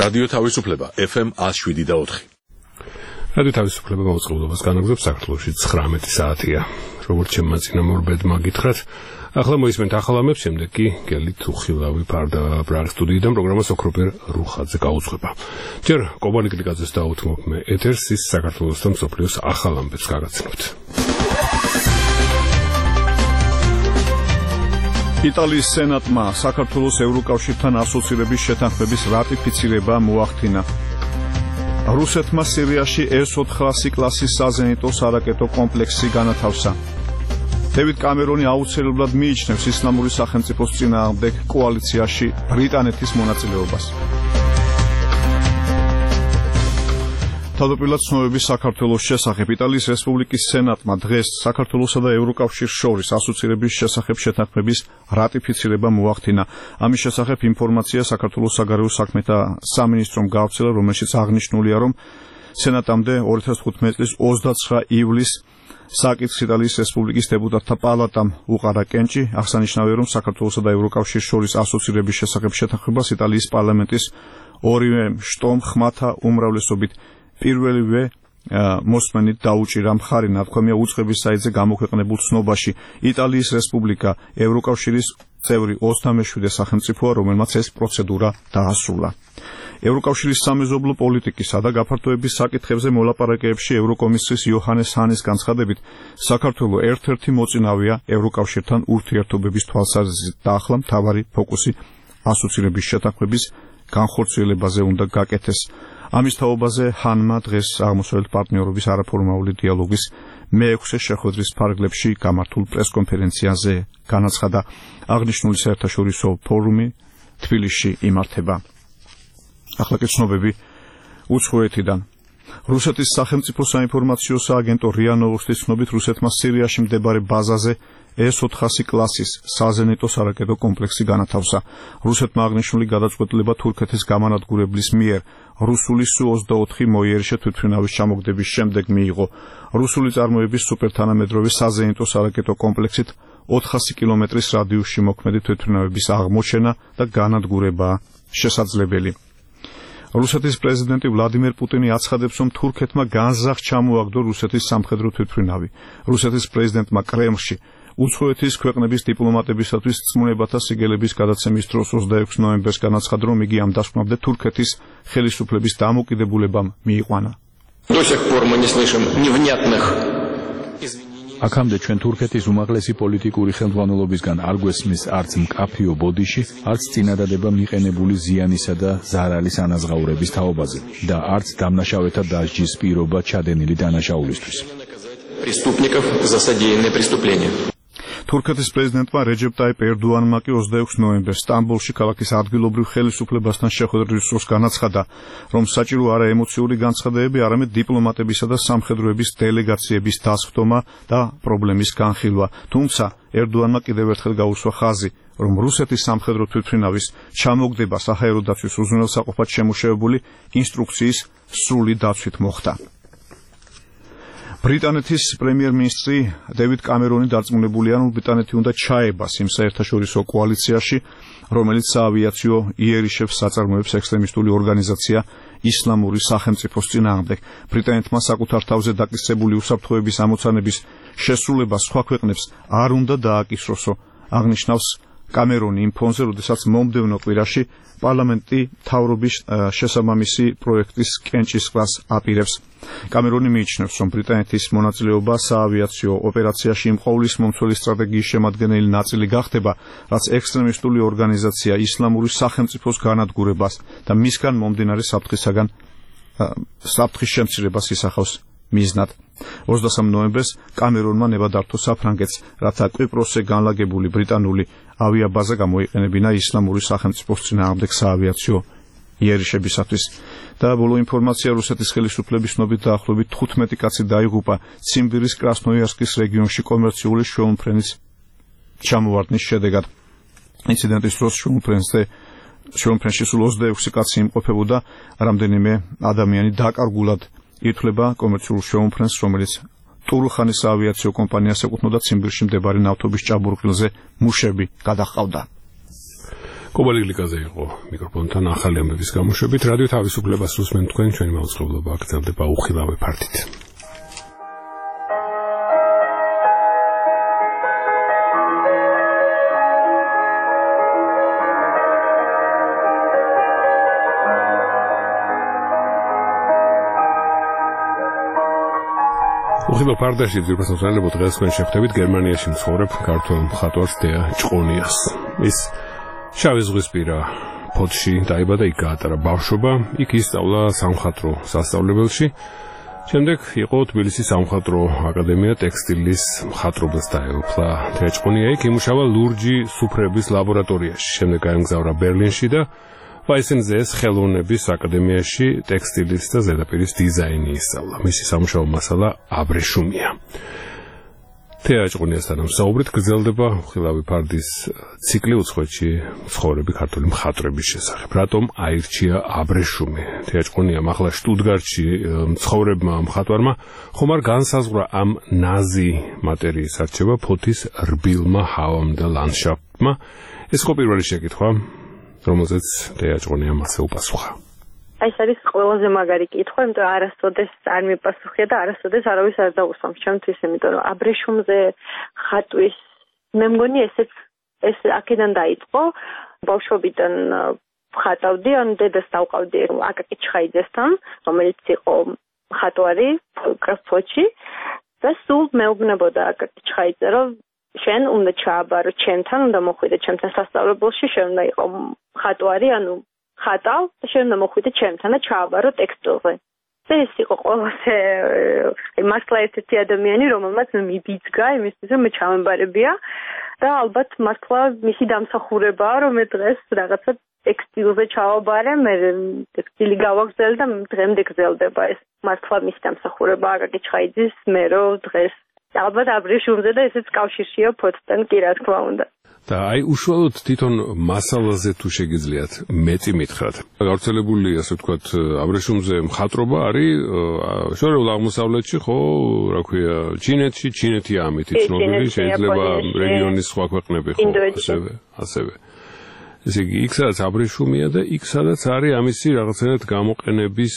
რადიო თავისუფლება FM 107.4. რადიო თავისუფლება მოწყობილობას განაგრძობს საქართველოში 19 საათია. როგორც შემაწინამორბედმა გითხრათ, ახლა მოისმენთ ახალ ამებს, შემდეგ კი გელით უხილავი ფარდა ბრაღის სტუდიიდან პროგრამას ოქროპერ რუხაძე გაუძღვება. ჯერ კობანი კლიკაძეს დაუთმობ მე ეთერს ის საქართველოს და მსოფლიოს ახალ ამბებს გაგაცნობთ. იტალიის სენატმა საქართველოს ევროკავშირთან ასოცირების შეთანხმების რატიფიცირება მოახდინა. რუსეთმა სირიაში S-400 კლასის საზენიტო სარაკეტო კომპლექსი განათავსა. დევიდ კამერონი აუცილებლად მიიჩნევს ისლამური სახელმწიფოს წინააღმდეგ კოალიციაში ბრიტანეთის მონაწილეობას. თავდაპირველად ცნობების საქართველოს შესახებ იტალიის რესპუბლიკის სენატმა დღეს საქართველოსა და ევროკავშირს შორის ასოცირების შესახებ შეთანხმების რატიფიცირება მოახდინა. ამის შესახებ ინფორმაცია საქართველოს საგარეო საქმეთა სამინისტრომ გაავრცელა, რომელშიც აღნიშნულია, რომ სენატამდე 2015 წლის 29 ივლისს საკითხს იტალიის რესპუბლიკის დეპუტატთა პალატამ უყარა კენჭი. აღსანიშნავია, რომ საქართველოსა და ევროკავშირს შორის ასოცირების შესახებ შეთანხმებას იტალიის პარლამენტის ორივე შტომ ხმათა უმრავლესობით პირველივე მოსმენით დაუჭირა. მხარი ნათქვამია უწყების საიტზე გამოქვეყნებულ ცნობაში. იტალიის რესპუბლიკა ევროკავშირის წევრი 27 სახელმწიფოა, რომელმაც ეს პროცედურა დაასრულა. ევროკავშირის სამეზობლო პოლიტიკისა და გაფართოების საკითხებზე მოლაპარაკებებში ევროკომისრის იოჰანეს ჰანის განცხადებით, საქართველო ერთ-ერთი მოწინავეა ევროკავშირთან ურთიერთობების თვალსაზრისით და ახლა მთავარი ფოკუსი ასოცირების შეთანხმების განხორციელებაზე უნდა გაკეთდეს. ამის თაობაზე ჰანმა დღეს აღმოსავლეთ პარტნიორობის არაფორმალური დიალოგის მე-6 შეხვედრის ფარგლებში გამართულ პრესკონფერენციაზე განაცხადა. აღნიშნული საერთაშორისო ფორუმი თბილისში იმართება. ახლა კი ცნობები უცხოეთიდან. რუსეთის სახელმწიფო საინფორმაციო სააგენტო რია ნოვოსტის ცნობით, რუსეთმა სირიაში მდებარე ბაზაზე S-400 კლასის საზენიტო სარაკეტო კომპლექსი განათავსა. რუსეთმა აღნიშნული გადაწყვეტილება თურქეთის გამანადგურებლის მიერ რუსული Su-24 მოიერიშე თვითმფრინავის ჩამოგდების შემდეგ მიიღო. რუსული წარმოების სუპერთანამედროვე საზენიტო სარაკეტო კომპლექსით 400 კილომეტრის რადიუსში მოქმედი თვითმფრინავების აღმოჩენა და განადგურებაა შესაძლებელი. რუსეთის პრეზიდენტი ვლადიმერ პუტინი აცხადებს, რომ თურქეთმა განზრახ ჩამოაგდო რუსეთის სამხედრო თვითმფრინავი. რუსეთის პრეზიდენტმა კრემლში უცხოეთის ქვეყნების დიპლომატებისათვის წმუნებათა სიგელების გადაცემის დროს 26 ნოემბერს განაცხადა, რომ იგი ამ დასკვნამდე თურქეთის ხელისუფლების დამოკიდებულებამ მიიყვანა. აქამდე ჩვენ თურქეთის უმაღლესი პოლიტიკური ხელმძღვანელობისგან არ გვესმის არც მკაფიო ბოდიში, არც წინადადება მიყენებული ზიანისა და ზარალის ანაზღაურების თაობაზე და არც დამნაშავეთა დასჯის პირობა ჩადენილი დანაშაულისთვის. თურქეთის პრეზიდენტმა რეჯეპ ტაიპ ერდოანმა კი 26 ნოემბერს სტამბოლში ქალაქის ადგილობრივ ხელისუფლებასთან შეხვედრის დროს განაცხადა, რომ საჭირო არა ემოციური განცხადებები, არამედ დიპლომატებისა და სამხედროების დელეგაციების დასხდომა და პრობლემის განხილვა. თუმცა ერდოანმა კიდევ ერთხელ გაუსვა ხაზი, რომ რუსეთის სამხედრო თვითმფრინავის ჩამოგდება საჰაერო დაცვის უზრუნველსაყოფად შემუშავებული ინსტრუქციის სრული დაცვით მოხდა. ბრიტანეთის პრემიერ-მინისტრი დევიდ კამერონი დარწმუნებულია, რომ ბრიტანეთი უნდა ჩაებას იმ საერთაშორისო კოალიციაში, რომელიც საავიაციო იერიშებს საწარმოებს ექსტრემისტული ორგანიზაცია ისლამური სახელმწიფოს წინააღმდეგ. ბრიტანეთმა საკუთარ თავზე დაკისრებული უსაფრთხოების ამოცანების შესრულება სხვა ქვეყნებს არ უნდა დააკისროსო, აღნიშნავს კამერონი იმ ფონზე, როდესაც მომდევნო კვირაში პარლამენტი მთავრობის შესაბამისი პროექტის კენჭისყრას აპირებს. კამერონი მიიჩნევს, რომ ბრიტანეთის მონაწილეობა საავიაციო ოპერაციაში იმ ყოვლის მომცველი სტრატეგიის შემადგენელი ნაწილი გახდება, რაც ექსტრემისტული ორგანიზაცია ისლამური სახელმწიფოს განადგურებას და მისგან მომდინარე საფრთხის შემცირებას ისახავს მიზნად. 23 ნოემბერს კამერონმა ნება დართო საფრანგეთს, რათა კვიპროსზე განლაგებული ბრიტანული ავიაბაზა გამოიყენებინა ისლამური სახელმწიფოს წინააღმდეგ საავიაციო იერიშებისათვის. და ბოლო ინფორმაცია, რუსეთის ხელისუფლების ცნობით დაახლოებით 15 კაცი დაიღუპა ციმბირის კრასნოიარსკის რეგიონში კომერციული შვეულმფრენის ჩამოვარდნის შედეგად. ინციდენტის დროს შვეულმფრენში სულ 26 კაცი იმყოფებოდა, რამდენიმე ადამიანი დაკარგულად ითვლება კომერციულ შვეულმფრენს, რომელიც ტურუხანის საავიაციო კომპანიას ეკუთვნოდა ციმბირში მდებარე ნავთობის ჭაბურღილზე მუშები გადაჰყავდა. კობალი გლიკაზე იყო მიკროფონთან ახალი ამბების გამოშვებით. რადიო თავისუფლებას უსმენთ თქვენ, ჩვენი მაუწყებლობა გრძელდება უხილავი ფართით. უხილავ ფარდაში ძირფას მოსალებო დღეს თქვენ შეხვდებით გერმანიაში მცხოვრებ ქართველ მხატვარს დეა ჭყონიას. ის შავი ზღვისპირა ფოთში დაიბადა, იქ გაატარა ბავშვობა, იქ ისწავლა სამხატვრო სასწავლებელში. შემდეგ იყო თბილისის სამხატვრო აკადემია ტექსტილის მხატვრობას დაეუფლა. დეა ჭყონია იქ იმუშავა ლურჯი სუფრების ლაბორატორიაში. შემდეგ გაემგზავრა ბერლინში და ვაისენზეს ხელოვნების აკადემიაში ტექსტილის და ზედაპირის დიზაინი ისწავლა. მისი სამუშაო მასალა აბრეშუმია. დეა ჭყონიასთან ვსაუბრით, გრძელდება უხილავი ფარდის ციკლი უცხოეთში მცხოვრები ქართული მხატვრების შესახებ. რატომ აირჩია აბრეშუმი? დეა ჭყონიამ ახლა შტუტგარტში მცხოვრებმა მხატვარმა ხომ არ განსაზღვრა ამ ნაზი მატერიის არჩევა ფოთის რბილმა ჰავამ და ლანდშაფტმა? ეს იყო პირველი შეკითხვა, რომელზეც დეა ჭყონიამ ასე უპასუხა. ეს არის ყველაზე მაგარი კითხვა, იმიტომ რომ არასოდეს არ მიპასუხია და არასოდეს არავის არ დაუსვამს ჩემთვის, იმიტომ რომ აბრეშუმზე ხატვის მე მგონი ეს აქედან დაიწყო. ბავშვობიდან ხატავდი, ან დედას დავყავდი აკაკი ჩხაიძესთან, რომელიც იყო ხატვარი ფოთში და სულ მეუბნებოდა აკაკი ჩხაიძე, რომ შენ უნდა ჩააბარო ჩემთან, უნდა მოხვიდე ჩემთან სასწავლებელში, შენ უნდა იყო ხატვარი, ანუ ხატავ და შენ უნდა მოხვიდე ჩემთან და ჩააბარო ტექსტილზე. და ეს იყო ყველაზე მართლა ერთ-ერთი ადამიანი, რომელმაც მიბიძგა იმისთვის, რომ მე ჩავემბარებია და ალბათ მართლა მისი დამსახურებაა, რომ მე დღეს რაღაცა ტექსტილზე ჩავაბარე, მე ტექსტილი გავაგზავნე და დღემდე გრძელდება ეს. მართლა მისი დამსახურებაა აკაკი ჩხაიძის, მე რომ დღეს ალბათ აბრეშუმზე და ესეც კავშირშია ფოთთან, კი რა თქმა უნდა. და აი უშუალოდ თვითონ მასალაზე თუ შეგიძლიათ მეტი მითხრათ. გავრცელებული, ასე ვთქვათ, აბრეშუმზე მხატვრობა არის შორეულ აღმოსავლეთში, ხო, რა ქვია, ჩინეთში, ჩინეთი ამით ცნობილი, შეიძლება რეგიონის სხვა ქვეყნები, ხო, ასევე. ესე იგი, იქ სადაც აბრეშუმია და იქ სადაც არის ამისი რაღაცნაირად გამოყენების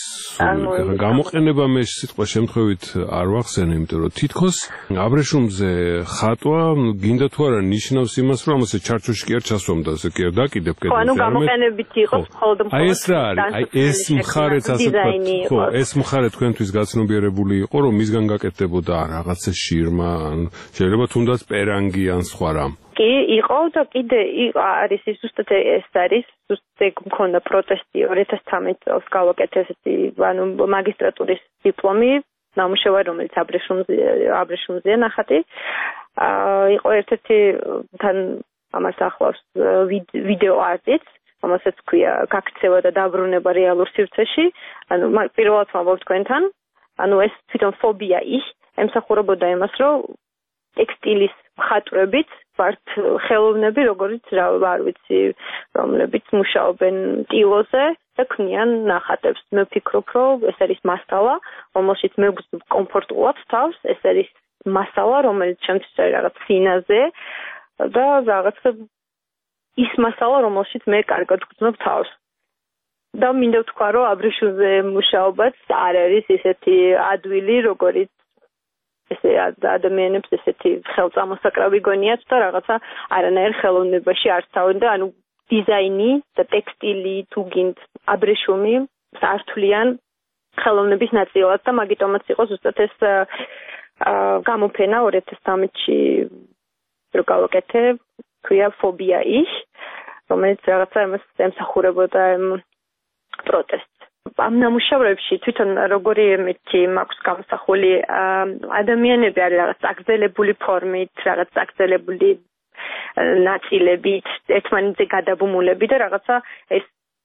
გამოყენება მე სიტყვა შემთხვევით არ ვახსენე, იმიტომ რომ თითქოს აბრეშუმზე ხატვა გინდა თუ არა ნიშნავს იმას, რომ ამაზე ჩარჩოში კი არ ჩასვამდა, ესე კი არ დაკიდებ კიდე. ანუ გამოყენებით იყოს მხოლოდ აი ეს რა არის? აი ეს მხარეც ასე ვთქვათ, ხო, ეს მხარე თქვენთვის გაცნობიერებული იყო, რომ მისგან გაკეთდებოდა რაღაცა შირმა, ან შეიძლება თუნდაც პერანგი ან სხვა რამ. კი იყო და კიდე არის ზუსტად ეს არის ზუსტად მქონდა პროტესტი 2013 წელს გავაკეთე ესეთი ანუ მაგისტრატურის დიპლომი ნამუშევარი რომელიც აბრეშუმზეა ნახატი იყო ერთ-ერთი თან ამას ახლავს ვიდეო არტიც რომელსაც ქვია გაქცევა და დაბრუნება რეალურ სივრცეში ანუ პირველად ვამბობ თქვენთან ანუ ეს თვითონ ფობია ის ემსახურებოდა იმას რომ ტექსტილის მხატვრებით ვართ ხელოვნები, როგორც არ ვიცი, რომლებიც მუშაობენ ტილოზე და ქმნიან ნახატებს. მე ვფიქრობ, რომ ეს არის მასალა, რომელშიც მე კომფორტულად თავს, ეს არის მასალა, რომელიც ჩემთვის არის რაღაც ფინაზე და რაღაც ის მასალა, რომელშიც მე კარგად ვგრძნობ თავს. და მინდა ვთქვა, რომ აბრეშუმზე მუშაობაც არ არის ესეთი ადვილი, როგორც ესე ადამიანებს ესეთი ხელწამოსაკრავი გონიათ და რაღაცა არანაირ ხელოვნებაში არ თავენ და ანუ დიზაინი და ტექსტილი თუ გინდ აბრეშუმი სართულიან ხელოვნების ნაწილად და მაგიტომაც იყო ზუსტად ეს გამოფენა 2013-ში რო გავაკეთე ქვია ფობია ის რომელიც რაღაცა იმას ემსახურებოდა პროტესტს ამ ნამუშევრებში თვითონ როგორი მითი მაქვს გამოსახული ადამიანები არის რაღაც წაგრძელებული ფორმით, რაღაც წაგრძელებული ნაწილებით, ერთმანეთზე გადაბმულები და რაღაცა ეს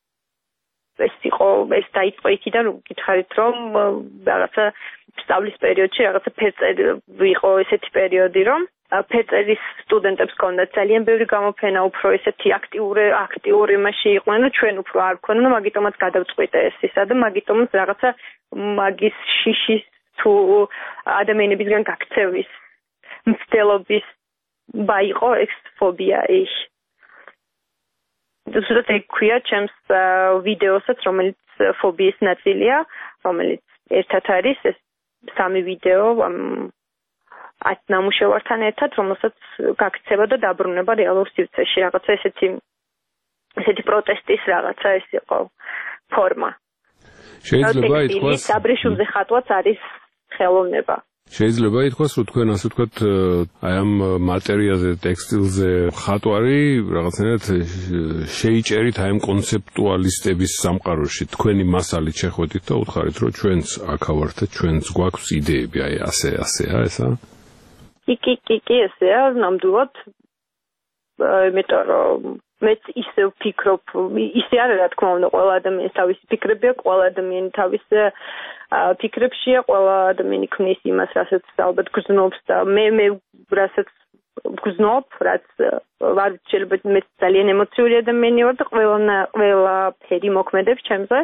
დაიწყო იქიდან გითხარით რომ რაღაცა სწავლის პერიოდში რაღაცა ფერწერი იყო ესეთი პერიოდი რომ ფერწერის სტუდენტებს ჰქონდათ ძალიან ბევრი გამოფენა, უფრო ესეთი აქტიური მასში იყვნენ, რომ ჩვენ უფრო არ ვქონდა, მაგიტომაც გადავწყვიტე ეს ისა და მაგიტომაც რაღაცა მაგის შიშის თუ ადამიანებისგან გაქცევის მცდელობის ბაიყო ეს ფობია ის. ზუსტად ეგ ქვია ჩემს ვიდეოსაც, რომელიც ფობიის ნაწილია, რომელიც ერთად არის ეს 3 ვიდეო 10 ნამუშევართან ერთად, რომელსაც გაქცევა და დაბრუნება რეალურ სივრცეში, რაღაცა ესეთი პროტესტის რაღაცა ეს იყო ფორმა. შეიძლება ითქვას, აბრეშუმზე ხატვაც არის ხელოვნება. შეიძლება ითქვას, რომ თქვენ ასე ვთქვათ, აი ამ მატერიაზე, ტექსტილზე ხატვარი რაღაცნაირად შეიჭერით აი ამ კონცეპტუალისტების სამყაროში. თქვენი მასალით შეხვედით და უთხარით, რომ ჩვენც აქავართ და ჩვენც გვაქვს იდეები, აი ასეა ესა? კი, ესეა, ნამდვილად. იმიტომ რომ მეც ისევ ვფიქრობ, ისე არა რა თქმა უნდა, ყველა ადამიანის თავისი ფიქრები აქვს, ყველა ადამიანი თავის ფიქრებშია, ყველა ადამიანი ქმნის იმას, რასაც ალბათ გრძნობს და მე რასაც გრძნობ, რაც ვარ შეიძლება მე ძალიან ემოციური ადამიანი ვარ და ყველაფერი მოქმედებს ჩემზე.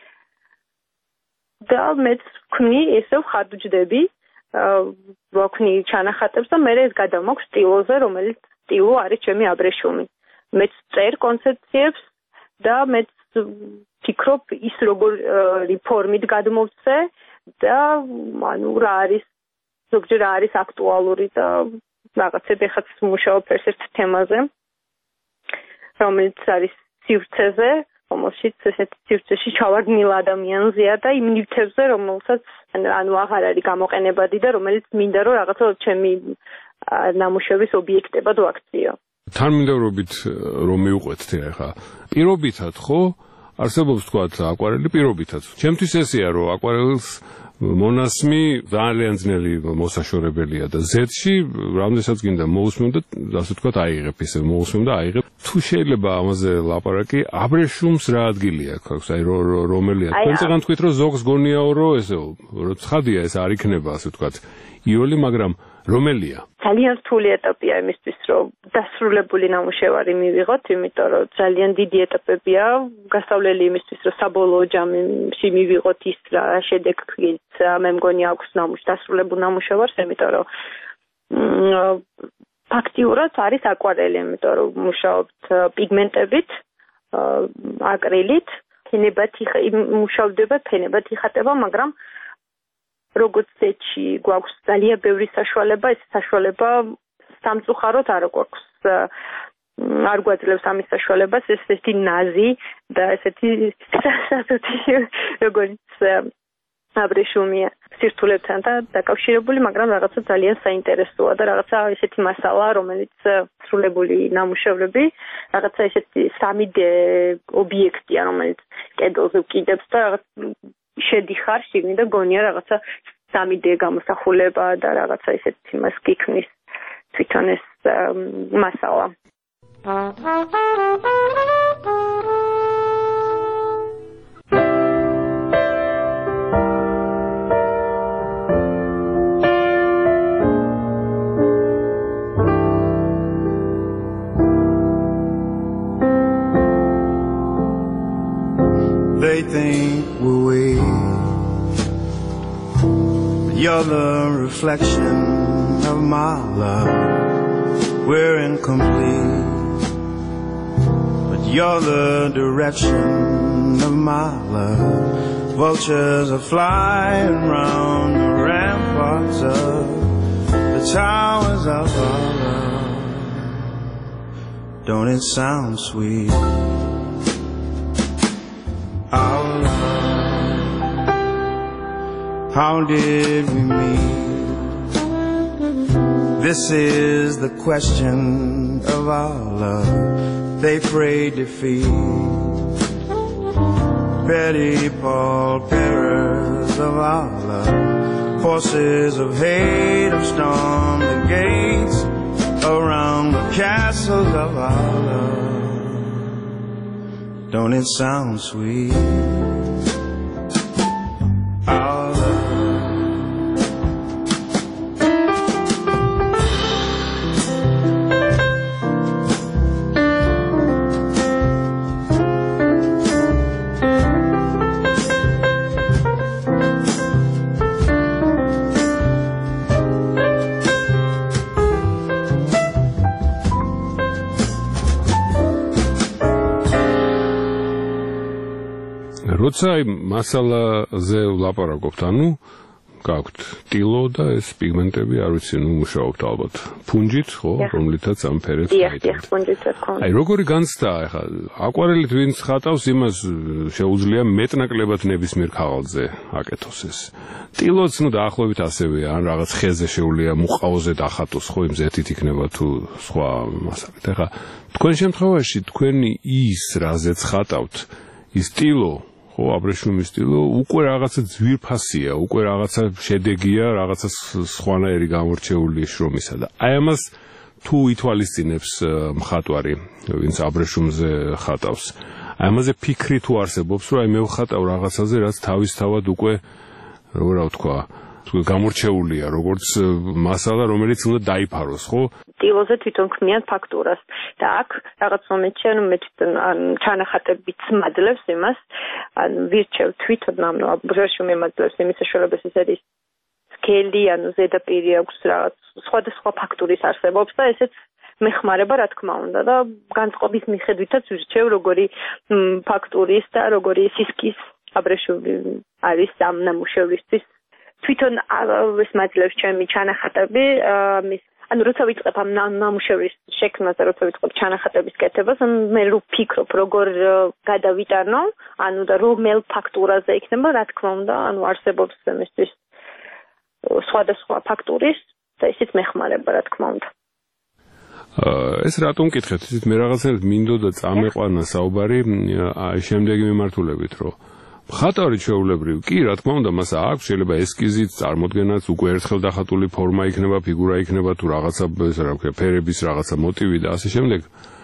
და მეც ვქმნი, ისევ ხარჯდები, ვაქნი ჩანახატებს და მე ეს გადამოქვს სტილოზე, რომელიც სტილო არის ჩემი აბრეშუმი. მეც წერ კონცეფციებს და მეც ფიქრობ ის როგორი ფორმით გადმოვცე და ანუ რა არის ზოგჯერ არის აქტუალური და რაღაცები ხაც მუშაობ ერთ თემაზე რომელიც არის სივრცეზე, რომელშიც ესეთი სივრცეში ჩავარდნილ ადამიანზეა და იმ ნივთებზე, რომელსაც ანუ აღარ არის გამოყენებადი და რომელიც მინდა რომ რაღაცა ჩემი ნამუშევრის ობიექტებად ვაქციო. თანმიმდევრობით რომ მივყვეთ ახლა პირობითად ხო არსებობს თქვათ აკვარელი პირობითად. ჩემთვის ესეა რომ აკვარელს მონასმი ძალიან ძნელი მოსაშორებელია და ზეთში რამდენსაც გინდა მოусმენ და ასე ვთქვათ აიღებ ისე მოусმენ და აიღებ. თუ შეიძლება ამაზე ლაპარაკი, აბრეშუმს რა ადგილი აქვს, აი რომელია. თქვენ წეგან თქვით რომ ზოგს გონიაო რომ ესეო, რომ ცხადია ეს არ იქნება ასე ვთქვათ იოლი, მაგრამ რომელია? ძალიან რთული ეტაპია იმისთვის, რომ დასრულებული ნამუშევარი მივიღოთ, იმიტომ რომ ძალიან დიდი ეტაპებია გასავლელი იმისთვის, რომ საბოლოო ჯამში მივიღოთ ის რა შედეგით მე მგონი აქვს დასრულებულ ნამუშევარს, იმიტომ რომ ფაქტიურად არის აკვარელი, იმიტომ რომ მუშაობთ პიგმენტებით, აკრილით, ფენებად მუშავდება, ფენებად იხატება, მაგრამ როგორც ზეთში გვაქვს ძალიან ბევრი საშუალება, ეს საშუალება სამწუხაროდ არ გვაქვს. არ გვაძლევს ამის საშუალებას ესეთი ნაზი და ესეთი სასაცილო როგორც აბრეშუმია სირთულებთან და დაკავშირებული, მაგრამ რაღაცა ძალიან საინტერესოა და რაღაცა ესეთი მასალა, რომელიც სრულებული ნამუშევრები, რაღაცა ესეთი 3D ობიექტია, რომელიც კედელზე ვკიდებს და რაღაც შედიხარ შიგნით და გონია რაღაცა 3D გამოსახულება და რაღაცა ისეთი მას გიქმნის თვითონ ეს მასალა. They think we're weak, but you're the reflection of my love. We're incomplete, but you're the direction of my love. Vultures are flying round the ramparts of the towers of our love. Don't it sound sweet? Our love, how did we meet? This is the question of our love. They pray defeat, petty pallbearers of our love. Forces of hate have stormed the gates around the castles of our love. Don't it sound sweet? Our love. როცა აი მასალაზე ვლაპარაკობთ, ანუ გაქვთ ტილო და ეს პიგმენტები, არ ვიცი, მუშაობთ ალბათ ფუნჯით, ხო, რომლითაც ამ ფერებს გაიტანთ. აი, როგორი განცდა, ახლა აკვარელით ვინც ხატავს, იმას შეუძლია მეტნაკლებად ნებისმიერ ქაღალდზე აკეთოს ეს. ტილოც ნუ დაახლოებით ასევეა, ან რაღაც ხეზე შეუძლია მუყაოზე დახატოს, ხო, იმ ზეთით იქნება თუ სხვა მასალით. ახლა თქვენ შემთხვევაში თქვენი ის რაზეც ხატავთ, ის ტილო ხო, აბრეშუმის სტილო უკვე რაღაცა ძვირფასია, უკვე რაღაცა შედეგია, რაღაცა სხვანაირი გამორჩეული შრომისა და აი ამას თუ ითვალისწინებს მხატვარი, ვინც აბრეშუმზე ხატავს, აი ამაზე ფიქრი თუ არსებობს, რომ აი მე ვხატავ რაღაცაზე, რაც თავისთავად უკვე როგორ რა ვთქვა, გამორჩეულია, როგორც მასალა, რომელიც უნდა დაიფაროს, ხო? ტილოზე თვითონ ქმნიან ფაქტურას და აქ რაღაც მომენტში ანუ მე თვითონ ჩანახატებით მადლებს იმას, ანუ ვირჩევ თვითონ ამ აბრეშუმი მადლებს იმის საშუალებას ის არის სკელი, ანუ ზედაპირი აქვს რაღაც სხვადასხვა ფაქტურის არსებობს და ესეც მეხმარება რა თქმა უნდა და განწყობის მიხედვითაც ვირჩევ როგორი ფაქტურის და როგორი სისქის აბრეშუმი არის ამ ნამუშევრისთვის. თვითონ ეს მადლებს ჩემი ჩანახატები მის ანუ როცა ვიწყებ ამ ნამუშევრის შექმნას და როცა ვიწყებ ჩანახატების კეთებას, მე ვფიქრობ როგორ გადავიტანო, ანუ და რომელ ფაქტურაზე იქნება, რა თქმა უნდა, ანუ არსებობს ამისთვის სხვადასხვა ფაქტურის და ისიც მეხმარება, რა თქმა უნდა. ეს რატომ მკითხეთ? ისიც მე რაღაცნაირად მინდოდა წამეყვანა საუბარი შემდეგი მიმართულებით, რომ მხატვარი ჩვეულებრივ კი, რა თქმა უნდა, მას აქვს შეიძლება ესკიზით წარმოდგენაც, უკვე ერთხელ დახატული ფორმა იქნება, ფიგურა იქნება თუ რაღაცა, ეს რა ვქია, ფერების რაღაცა მოტივი და ასე შემდეგ.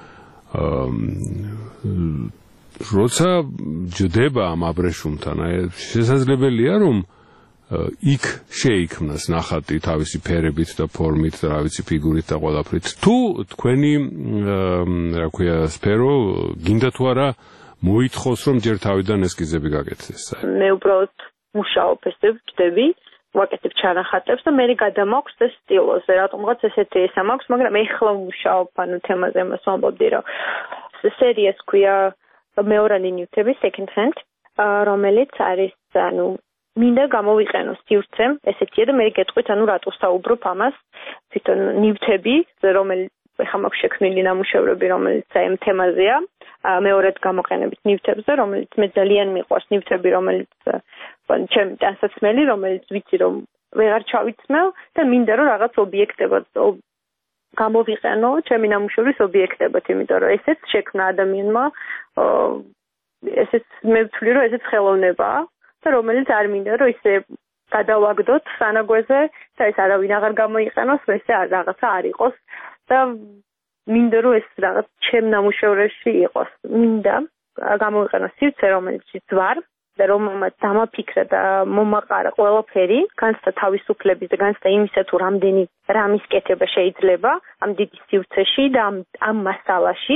როცა ჯდება ამ აბრეშუმთან, შესაძლებელია, რომ იქ შეიქმნას ნახატი თავისი ფერებით და ფორმით და რა ვიცი, ფიგურით და ყველაფრით. თუ თქვენი რა ვქია, სფერო გინდა თუ არა მოითხოვს რომ ჯერ თავიდან ესკიზები გაკეთდეს. მე უბრალოდ მუშაობ ესე ვჯდები, ვაკეთებ ჩანახატებს და მე გადამაქვს ეს სტილოზე, რატომღაც ესეთი ესა მაქვს, მაგრამ ეხლა მუშაობ ანუ თემაზე მას ვამბობდი, რომ სერიას ქვია მეორანი ნივთები second hand, რომელიც არის ანუ მინდა გამოვიყენო სივრცე, ესეთია და მე გეტყვით ანუ რატო საუბრობ ამას, თვითონ ნივთები, რომელიც ეხლა მაქვს შექმნილი ნამუშევრები, რომელიც ამ თემაზეა. მეორედ გამოყენებით ნივთებზე, რომელიც მე ძალიან მიყვარს ნივთები, რომელიც ჩემი ტანსაცმელი, რომელიც ვიცი რომ ვეღარ ჩავიცმევ და მინდა რომ რაღაც ობიექტებად გამოვიყენო ჩემი ნამუშევრის ობიექტებად, იმიტომ რომ ესეც შექმნა ადამიანმა, ესეც მე ვთვლი რომ ესეც ხელოვნებაა და რომელიც არ მინდა რომ ისე გადავაგდოთ სანაგვეზე და ეს არავინ აღარ გამოიყენოს, რომ ესე რაღაცა არ იყოს და მინდა რომ ეს რაღაც ჩემ ნამუშევრებში იყოს. მინდა გამოვიყენოს სივრცე, რომელშიც ვარ და რომ დამაფიქრა და მომაყარა ყველაფერი, განცდა თავისუფლების და განცდა იმისა თუ რამდენი რამის კეთება შეიძლება ამ დიდი სივრცეში და ამ მასალაში.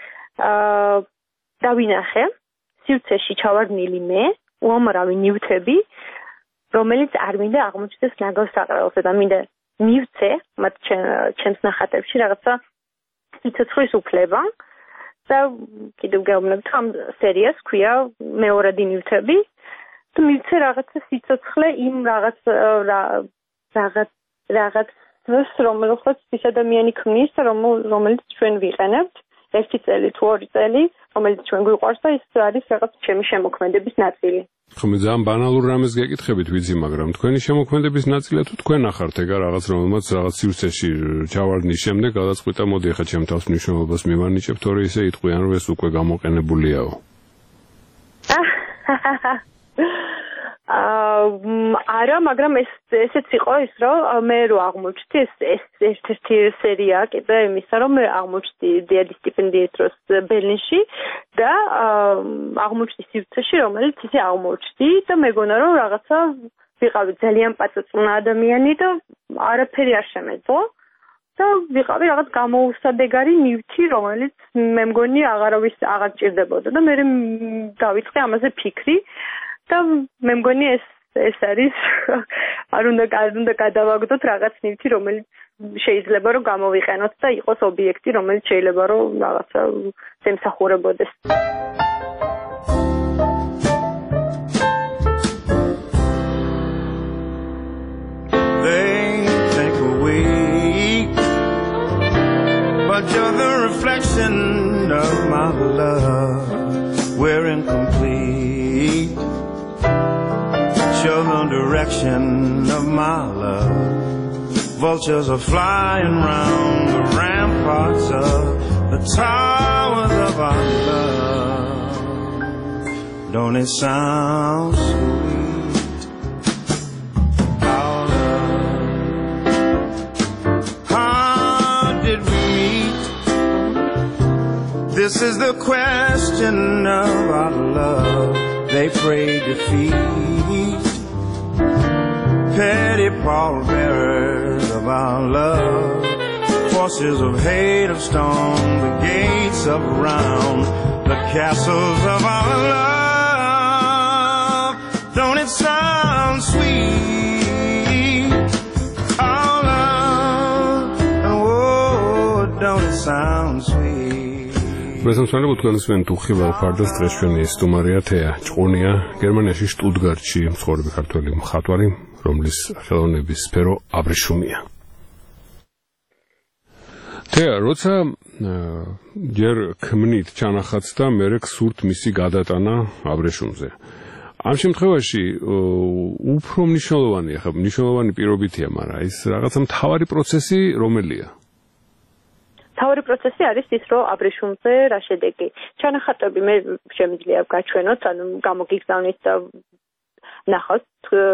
დავინახე სივრცეში ჩავარდნილი მე, უამრავი ნივთები, რომელიც არ მინდა აღმოჩნდეს ნაგავს საყრელზე და მინდა მივცე მათ ჩემს ნახატებში რაღაცა სიცოცხლის უფლება და კიდევ გეუბნებით ამ სერიას ქვია მეორადი ნივთები და მივცე რაღაცა სიცოცხლე იმ რაღაც რომელსაც ის ადამიანი ქმნის და რომელიც ჩვენ ვიყენებთ ერთი წელი თუ ორი წელი, რომელიც ჩვენ გვიყვარს და ის არის რაღაც ჩემი შემოქმედების ნაწილი. ხო, მე ძალიან ბანალურ რამეს გეკითხებით, ვიცი, მაგრამ თქვენი შემოქმედების ნაწილია თუ თქვენ ახართ ეგა რაღაც რომელმაც რაღაც სივრცეში ჩავარდნის შემდეგ გადაწყვიტა, მოდი ახლა ჩემ თავს მნიშვნელობას მივანიჭებ, თორე ისე იტყვიან, რომ ეს უკვე გამოყენებულიაო. არა, მაგრამ ესეც იყო ის, რომ მე რო აღმოჩნდი ეს ერთ-ერთი სერია კიდე იმისა, რომ მე აღმოჩნდი დიადის სტიპენდიის დროს ბერლინში და აღმოჩნდი სივრცეში, რომელიც ისე აღმოჩნდი და მეგონა რომ რაღაცა ვიყავი ძალიან პაწაწუნა ადამიანი და არაფერი არ შემეძლო და ვიყავი რაღაც გამოუსადეგარი ნივთი, რომელიც მე მგონი აღარავის აღარ ჭირდებოდა და მე დავიწყე ამაზე ფიქრი და მე მგონი ეს არის არ უნდა გადავაგდოთ რაღაც ნივთი, რომელიც შეიძლება რომ გამოვიყენოთ და იყოს ობიექტი, რომელიც შეიძლება რომ რაღაცა ემსახურებოდეს. Lord, you're the reflection of my love. We're incomplete. Show the direction of my love. Vultures are flying round the ramparts of the towers of our love. Don't it sound sweet? Our love. How did we meet? This is the question of our love. They pray defeat. Petty pallbearers of our love. Forces of hate have stormed the gates of round the castles of our love. Don't it sound sweet? Our love. Oh, don't it sound sweet? Prezentვალი უთქვამისმენ თუხი ვალფარდა სტრეშვენი სტუმარია თეა ჭყონია გერმანიაში შტუტგარტში მცხოვრები ქართველი მხატვარი რომლის ხელოვნების სფერო აბრეშუმია. თეა როცა ჯერ ქმნით ჩანახატს და მერე გსურთ მისი გადატანა აბრეშუმზე. ამ შემთხვევაში უფრო მნიშვნელოვანია, ხა მნიშვნელოვანი პირობითია, მაგრამ ის რაღაცა მთავარი პროცესი რომელია? თავი პროცესი არის ის, რომ აბრეშუმზე რა შედეგი. ჩანახატები მე შემიძლია გაჩვენოთ, ანუ გამოგიგზავნით და ნახოთ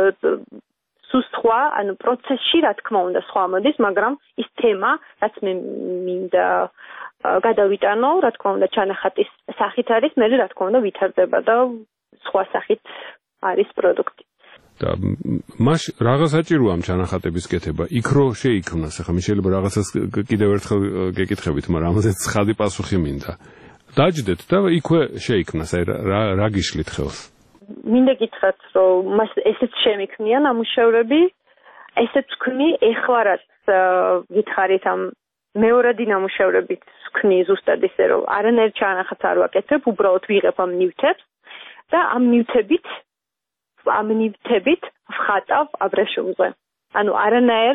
სხვა, ანუ პროცესში რა თქმა უნდა სხვა მოდის, მაგრამ ის თემა, რაც მე მინდა გადავიტანო, რა თქმა უნდა ჩანახატის სახით არის, მე რა თქმა უნდა ვითარდება და სხვა სახით არის პროდუქტი. და მას რაღაც საჭიროა ამ ჩანახატების კეთება. იქ რო შეიქმნას, ახლა მე შეიძლება რაღაცას კიდევ ერთხელ გეკითხებით, მაგრამ ამაზე ცხადი პასუხი მინდა. დაჯდეთ და იქვე შეიქმნას, აი რა გიშლით ხელს? მინდა გითხრათ, რომ მას ესეც შემიქმნია ნამუშევრები, ესეც ვქმნი, ეხლა რაც გითხარით ამ მეორადი ნამუშევრებით ვქმნი ზუსტად ისე, რომ არანაირ ჩანახატს არ ვაკეთებ, უბრალოდ ვიღებ ამ ნივთებს და ამ ნივთებით ვხატავ აბრეშუმზე. ანუ არანაირ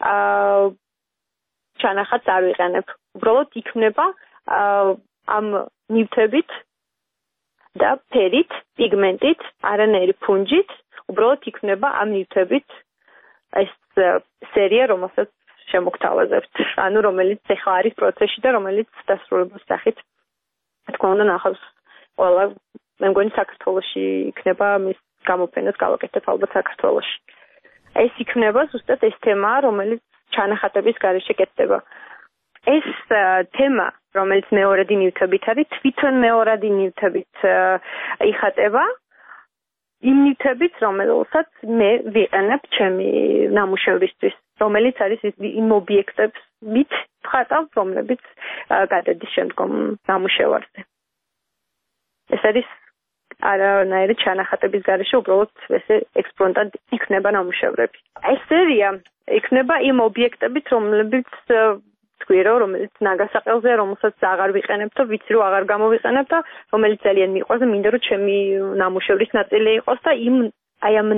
ჩანახატს არ ვიყენებ. უბრალოდ იქმნება ამ ნივთებით და ფერით, პიგმენტით, არანაირი ფუნჯით, უბრალოდ იქმნება ამ ნივთებით ეს სერია, რომელსაც შემოგთავაზებთ. ანუ რომელიც ახლა არის პროცესში და რომელიც დასრულების სახით თქმა უნდა ნახავს ყველა მე მგონი საქართველოში იქნება მის გამოფენას გავაკეთებ ალბათ საქართველოში. ეს იქნება ზუსტად ეს თემა, რომელიც ჩანახატების გარეშე კეთდება. ეს თემა, რომელიც მეორადი ნივთებით არის, თვითონ მეორადი ნივთებით იხატება, იმ ნივთებით, რომელსაც მე ვიყენებ ჩემი ნამუშევრისთვის, რომელიც არის იმ ობიექტებით ვხატავ, რომლებიც გადადის შემდგომ ნამუშევარზე. ეს არის არანაირი ჩანახატების გარეშე უბრალოდ ესე ექსპონატად იქნება ნამუშევრები. ეს სერია იქნება იმ ობიექტებით, რომლებიც რომელიც ნაგასაყელზე, რომელსაც აღარ ვიყენებ და ვიცი რომ აღარ გამოვიყენებ და რომელიც ძალიან მიყვარს და მინდა რომ ჩემი ნამუშევრის ნაწილი იყოს და აი ამ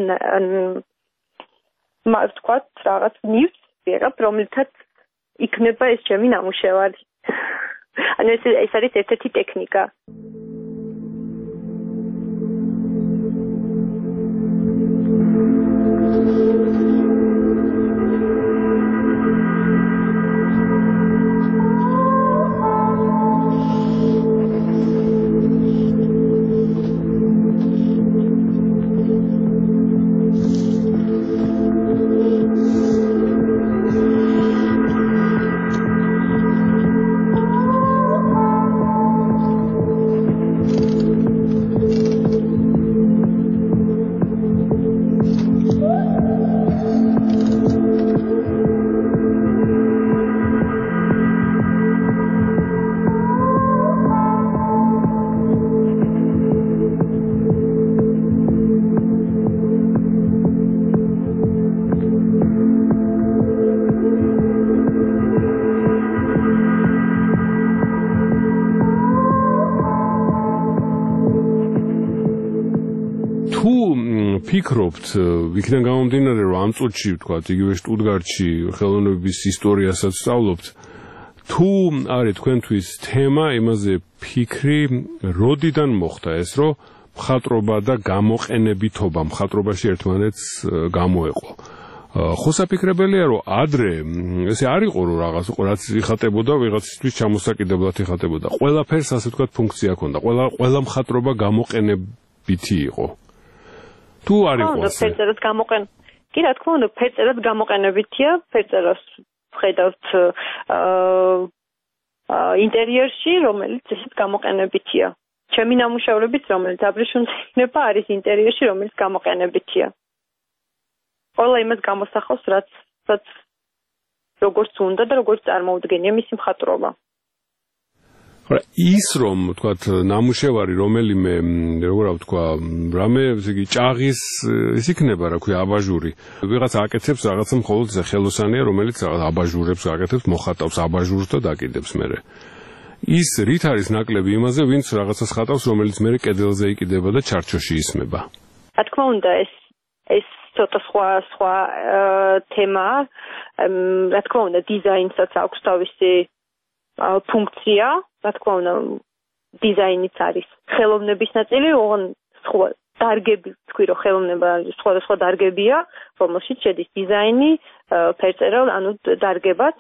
ვთქვათ რაღაც ნივთს ვიღებ, რომელთაც იქნება ეს ჩემი ნამუშევარი. ანუ ეს არის ერთ-ერთი ტექნიკა. ფიქრობთ, იქიდან გამომდინარე, რომ ამ წუთში, ვთქვათ, იგივე შტუტგარტში ხელოვნების ისტორიასაც სწავლობთ, თუ არის თქვენთვის თემა, იმაზე ფიქრი, როდიდან მოხდა ეს, რომ მხატვრობა და გამოყენებითობა მხატვრობაში ერთმანეთს გამოეყო. ხო საფიქრებელია, რომ ადრე ესე არ იყო, რომ რაღაც იყო, რაც იხატებოდა, ვიღაცისთვის ჩამოსაკიდებლად იხატებოდა. ყველაფერს ასე ვთქვათ ფუნქცია ჰქონდა. ყველა მხატვრობა გამოყენებითი იყო. თუ არ იყო ასე. ფერწერას კი რა თქმა უნდა, ფერწერას გამოყენებითია, ფერწერას ხედავთ ინტერიერში, რომელიც ესეც გამოყენებითია. ჩემი ნამუშევრებიც, რომელიც აბრეშუმს იქნება, არის ინტერიერში, რომელიც გამოყენებითია. ყველა იმას გამოსახავს, რაც როგორც უნდა და როგორც წარმოუდგენია მისი მხატვრობა. ის რომ თქვათ ნამუშევარი რომელიმე როგორ ვთქვა რამე ესე იგი ჭაღის ის იქნება რა ქვია აბაჟური ვიღაც აკეთებს რაღაცა მხოლოდ ხელოსანია რომელიც რაღაც აბაჟურებს აკეთებს მოხატავს აბაჟურს და დაკიდებს მერე ის რით არის ნაკლები იმაზე ვინც რაღაცას ხატავს რომელიც მერე კედელზე იკიდება და ჩარჩოში ისმება რა თქმა უნდა ეს ცოტა სხვა თემაა რა თქმა უნდა დიზაინსაც აქვს თავისი ფუნქცია, რა თქმა უნდა, დიზაინიც არის ხელოვნების ნაწილი, ოღონ სხვა დარგები, თქვი რომ ხელოვნება სხვა დარგებია, რომელშიც შედის დიზაინი, ფერწერა, ანუ დარგებად.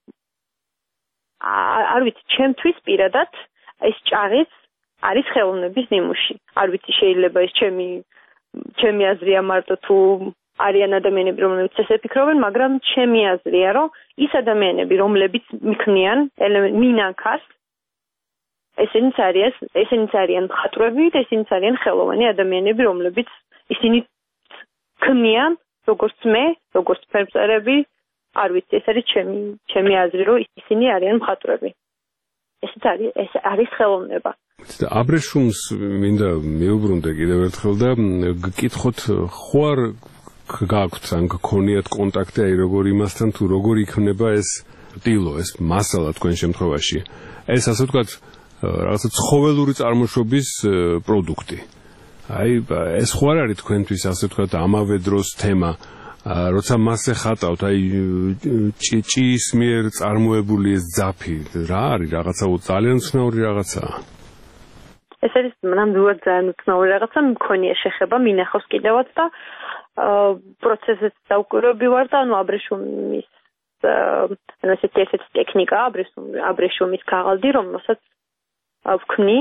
არ ვიცი, ჩემთვის პირადად ეს ჭაღიც არის ხელოვნების ნიმუში. არ ვიცი, შეიძლება ეს ჩემი აზრია მარტო თუ არიან ადამიანები, რომლებიც ესე ფიქრობენ, მაგრამ ჩემი აზრია, რომ ის ადამიანები, რომლებიც მიქმნიან მინანქარს, ესენიც არიან მხატვრები და ესენიც არიან ხელოვანი ადამიანები, რომლებიც ისინი ქმნიან, როგორც მე, როგორც ფერწერები, არ ვიცი, ეს არის ჩემი აზრი, რომ ისინი არიან მხატვრები. ეს არის ხელოვნება. აბრეშუმს მინდა მეუბრუნდე კიდევ ერთხელ და გკითხოთ ხوار გაქვთ ან გქონიათ კონტაქტი აი როგორ იმასთან თუ როგორ იქნება ეს დილო ეს მასალა თქვენ შემთხვევაში ეს ასე ვთქვათ რაღაცა ცხოველური წარმოშობის პროდუქტი აი ეს ხوار არის თქვენთვის ასე ვთქვათ ამავე დროს თემა როცა მასზე ხატავთ აი ჭიჭის მიერ წარმოებული ეს ძაფი რა არის რაღაცა ძალიან ცნაური რაღაცაა ეს არის ნამდვილად ძალიან ცნაური რაღაცა მქონია შეხება მინახავს კიდევაც და პროცესის საუკურები ვარ და ანუ აბრეშუმის ანუ ესეთი ტექნიკა აბრეშუმის ქაღალდი რომელსაც ვქმნი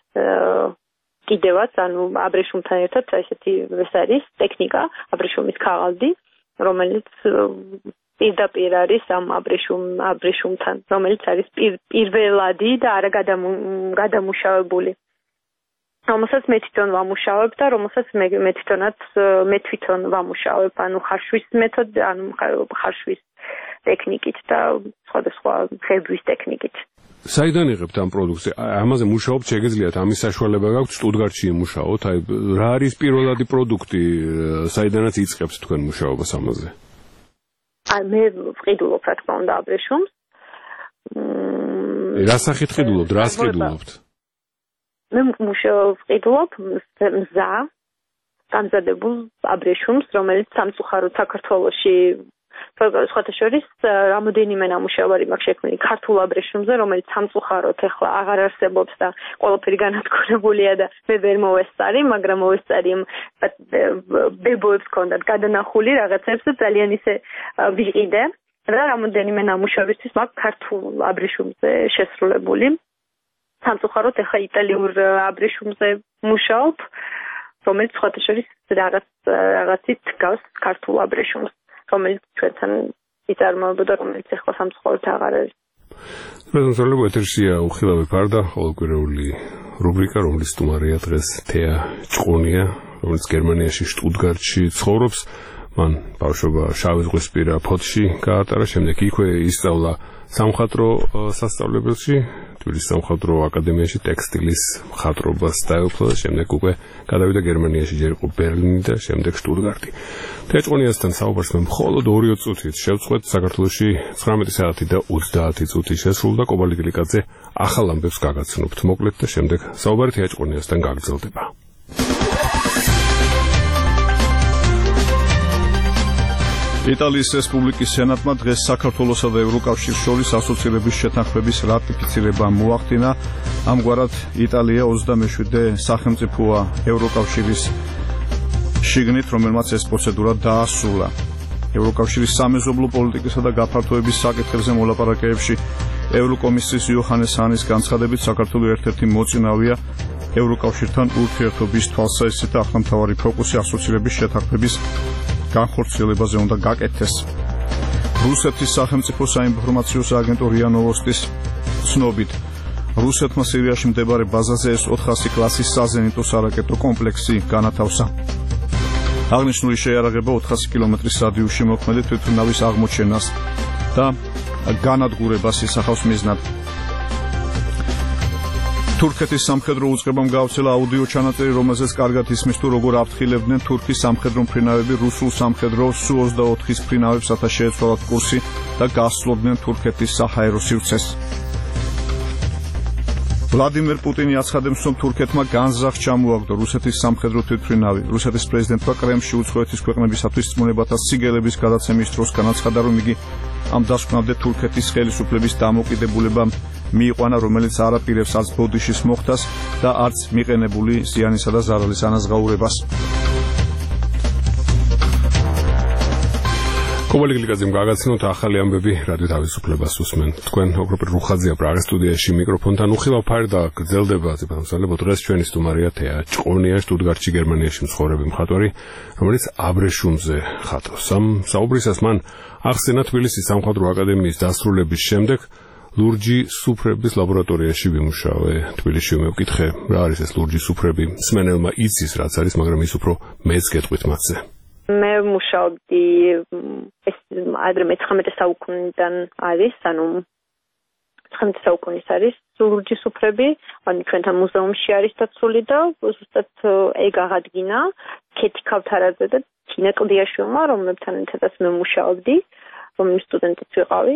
კიდევაც ანუ აბრეშუმთან ერთად ესეთი ეს არის ტექნიკა აბრეშუმის ქაღალდი რომელიც პირდაპირ არის ამ აბრეშუმთან რომელიც არის პირველადი და არა გადამუშავებული რომელსაც მე თვითონ ვამუშავებ და რომელსაც მე თვითონ ვამუშავებ, ანუ ხარშვის მეთოდით, ანუ ხარშვის ტექნიკით და სხვადასხვა ხერბვის ტექნიკით. საიდან იღებთ ამ პროდუქტს? ამაზე მუშაობთ, შეგიძლიათ ამის საშუალება გაქვთ სტუტგარტში იმუშაოთ, აი რა არის პირველადი პროდუქტი, საიდანაც იწყებთ თქვენ მუშაობას ამაზე? მე ვყიდულობ, რა თქმა უნდა, აბრეშუმს. რა სახით ყიდულობთ, რას ყიდულობთ? მე ვყიდულობ მზა გამზადებულ აბრეშუმს, რომელიც სამწუხაროდ საქართველოში სხვათა შორის რამოდენიმე ნამუშევარი მაქვს შექმნილი ქართულ აბრეშუმზე, რომელიც სამწუხაროდ ეხლა აღარ არსებობს და ყველაფერი განადგურებულია და მე ვერ მოვესწარი, მაგრამ მოვესწარი ბებოებს ჰქონდათ გადანახული რაღაცებს და ძალიან ისე ვიყიდე და რამოდენიმე ნამუშევრისთვის მაქვს ქართულ აბრეშუმზე შესრულებული. სამწუხაროდ ეხლა იტალიურ აბრეშუმზე მუშაობ, რომელიც სხვათა შორის რაღაცით გავს ქართულ აბრეშუმს, რომელიც ჩვენთან იწარმოებოდა, რომელიც ეხლა სამწუხაროდ აღარ არის. მოგესალმებით, ეთერშია უხილავი ფარდა, ყოველკვირეული რუბრიკა, რომლის სტუმარია დღეს თეა ჭყონია, რომელიც გერმანიაში შტუტგარტში ცხოვრობს. მან ბავშვობა შავი ზღვისპირა ფოთში გაატარა, შემდეგ იქვე ისწავლა სამხატვრო სასწავლებელში, თბილისის სამხატვრო აკადემიაში ტექსტილის მხატვრობას დაეუფლა, შემდეგ უკვე გადავიდა გერმანიაში, ჯერ იყო ბერლინი და შემდეგ შტუტგარტი. თეა ჭყონიასთან საუბარს მე მხოლოდ 2 წუთით შევწყვეტ. საქართველოში 19 საათი და 30 წუთი შესრულდა. კობალი გლიკაძე ახალ ამბებს გაგაცნობთ მოკლედ და შემდეგ საუბარი თეა ჭყონიასთან გაგრძელდება. იტალიის რესპუბლიკის სენატმა დღეს საქართველოსა და ევროკავშირის შორის ასოცირების შეთანხმების რატიფიცირება მოახდინა. ამგვარად იტალია 27-ე სახელმწიფოა ევროკავშირის შიგნით, რომელმაც ეს პროცედურა დაასრულა. ევროკავშირის სამეზობლო პოლიტიკისა და გაფართოების საკითხებზე მოლაპარაკებებში ევროკომისიის იოჰანეს ჰანის განცხადებით საქართველოს ერთ-ერთი მოწინავეა ევროკავშირთან ურთიერთობის თვალსაზრისით ახლა მთავარი ფოკუსი ასოცირების შეთანხმების განხორციელებაზე უნდა გაკეთდეს. რუსეთის სახელმწიფო საინფორმაციო აგენტურა RIA Novostis ცნობით, რუსეთმა სირიაში მდებარე ბაზაზე ეს 400 კლასის საზენიტო სარაკეტო კომპლექსი განათავსა. აღნიშნული შეიარაღება 400 კილომეტრის რადიუსში მოქმედი თვითმფრინავის აღმოჩენას და განადგურებას ისახავს მიზნად. თურქეთის სამხედრო უწყებამ გაავრცელა აუდიო ჩანაწერი, რომელზეც კარგად ისმის თუ როგორ აფრთხილებდნენ თურქის სამხედრო მფრინავები რუსულ სამხედრო Su-24-ის მფრინავებს, რათა შეეცვალათ კურსი და გასცლოდნენ თურქეთის საჰაერო სივრცეს. ვლადიმერ პუტინი აცხადებს, რომ თურქეთმა განზრახ ჩამოაგდო რუსეთის სამხედრო თვითმფრინავი. რუსეთის პრეზიდენტმა კრემლში უცხოეთის ქვეყნებისათვის წმუნებათა სიგელების გადაცემის დროს განაცხადა, რომ იგი ამ დასკვნამდე თურქეთის ხელისუფლების დამოკიდებულებამ მიიყვანა, რომელიც არ აპირებს არც ბოდიშის მოხდას და არც მიყენებული ზიანისა და ზარალის ანაზღაურებას. კობალიგლიკაძემ გაგაცნოთ ახალი ამბები რადიო თავისუფლებას უსმენ. თქვენ ოქროპირ რუხაძეა პრაღის სტუდიაში მიკროფონთან უხილავ ფარი და გრძელდება ზეპასალებო დღეს ჩვენი სტუმარია თეა ჭყონია, შტუტგარტში გერმანიაში მცხოვრები მხატვარი, რომელიც აბრეშუმზე ხატავს. ამ საუბრისას მან ახსენა თბილისის სამხატვრო აკადემიის დასრულების შემდეგ ლურჯი სუფრების ლაბორატორიაში ვიმუშავე. თბილისში მევკითხე, რა არის ეს ლურჯი სუფრები? მსმენელმა იცის რაც არის, მაგრამ ის უფრო მეც გეტყვით მათზე. მე მუშაობდი ეს ადრე 19 საუკუნიდან არის, ანუ 19 საუკუნის არის ლურჯი სუფრები, ანუ ჩვენთან მუზეუმში არის დაცული და ზუსტად ეგ აღადგინა ქეთი ქავთარაძე და თინა კლდიაშვილმა, რომლებთან ერთადაც მე მუშაობდი, რომლის სტუდენტიც ვიყავი.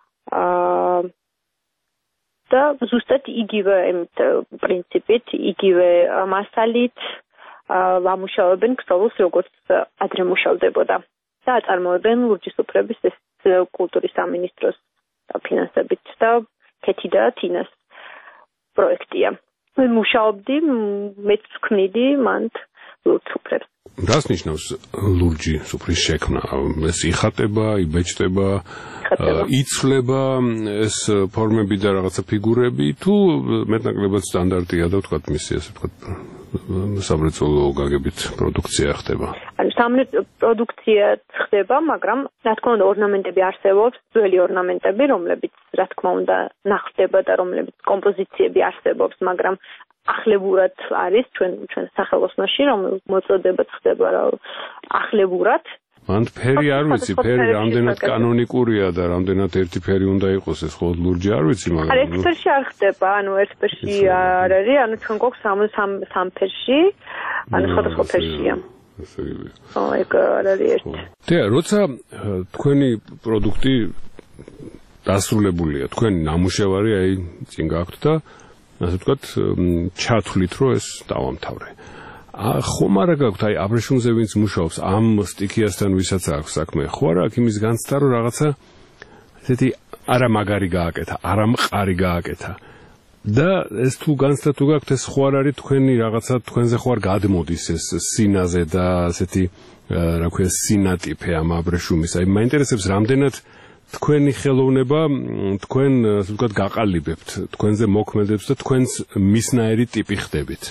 და ზუსტად იგივე პრინციპით, იგივე მასალით ვამუშავებენ ქსოვილს, როგორც ადრე მუშავდებოდა და აწარმოებენ ლურჯი სუფრების ეს კულტურის სამინისტროს ფინანსებით და ქეთი და თინას პროექტია. მე მუშაობდი, მეც ვქმნიდი მანდ ლურჯ სუფრებს. რას ნიშნავს ლურჯი სუფრის შექმნა? ეს იხატება, იბეჭდება, იცვლება ეს ფორმები და რაღაცა ფიგურები, თუ მეტნაკლებად სტანდარტია და ვთქვათ მისი ასე ვთქვათ სამრეწველო გაგებით პროდუქცია ხდება? ანუ პროდუქცია ხდება, მაგრამ რა თქმა უნდა ორნამენტები არსებობს, ძველი ორნამენტები, რომლებიც რა თქმა უნდა ნახდება და რომლებიც კომპოზიციები არსებობს, მაგრამ ახლებურად არის ჩვენ სახელოსნოში, რომ მოწოდებაც ხდება ახლებურად. მან ფერი არ ვიცი, ფერი რამდენად კანონიკურია და რამდენად ერთი ფერი უნდა იყოს ეს ხო ლურჯი არ ვიცი, მაგრამ ერთ ფერში არ ხდება, ანუ ერთ ფერში არ არის, ანუ ჩვენ გვაქვს სამ ფერში, ანუ სხვადასხვა ფერშია. ხო, ეგ არ არის ერთი. და როცა თქვენი პროდუქტი დასრულებულია, თქვენი ნამუშევარი აი წინ გაქვთ და ასე ვთქვათ ჩათვლით რომ ეს დავამთავრე. ხომ არა გაქვთ აი აბრეშუმზე ვინც მუშაობს ამ სტიქიასთან ვისაც აქვს საქმე, ხო არა აქ იმის განცდა რომ რაღაცა ესეთი არა მაგარი გააკეთა, არა მყარი გააკეთა და ეს თუ განცდა თუ გაქვთ ეს ხო არ არის თქვენი რაღაცა თქვენზე ხო არ გადმოდის ეს სინაზე და ესეთი რა ქვია სინატიფე ამ აბრეშუმის. აი მაინტერესებს რამდენად თქვენი ხელოვნება თქვენ ასე ვთქვათ გაყალიბებთ, თქვენზე მოქმედებს და თქვენს მისნაირი ტიპი ხდებით.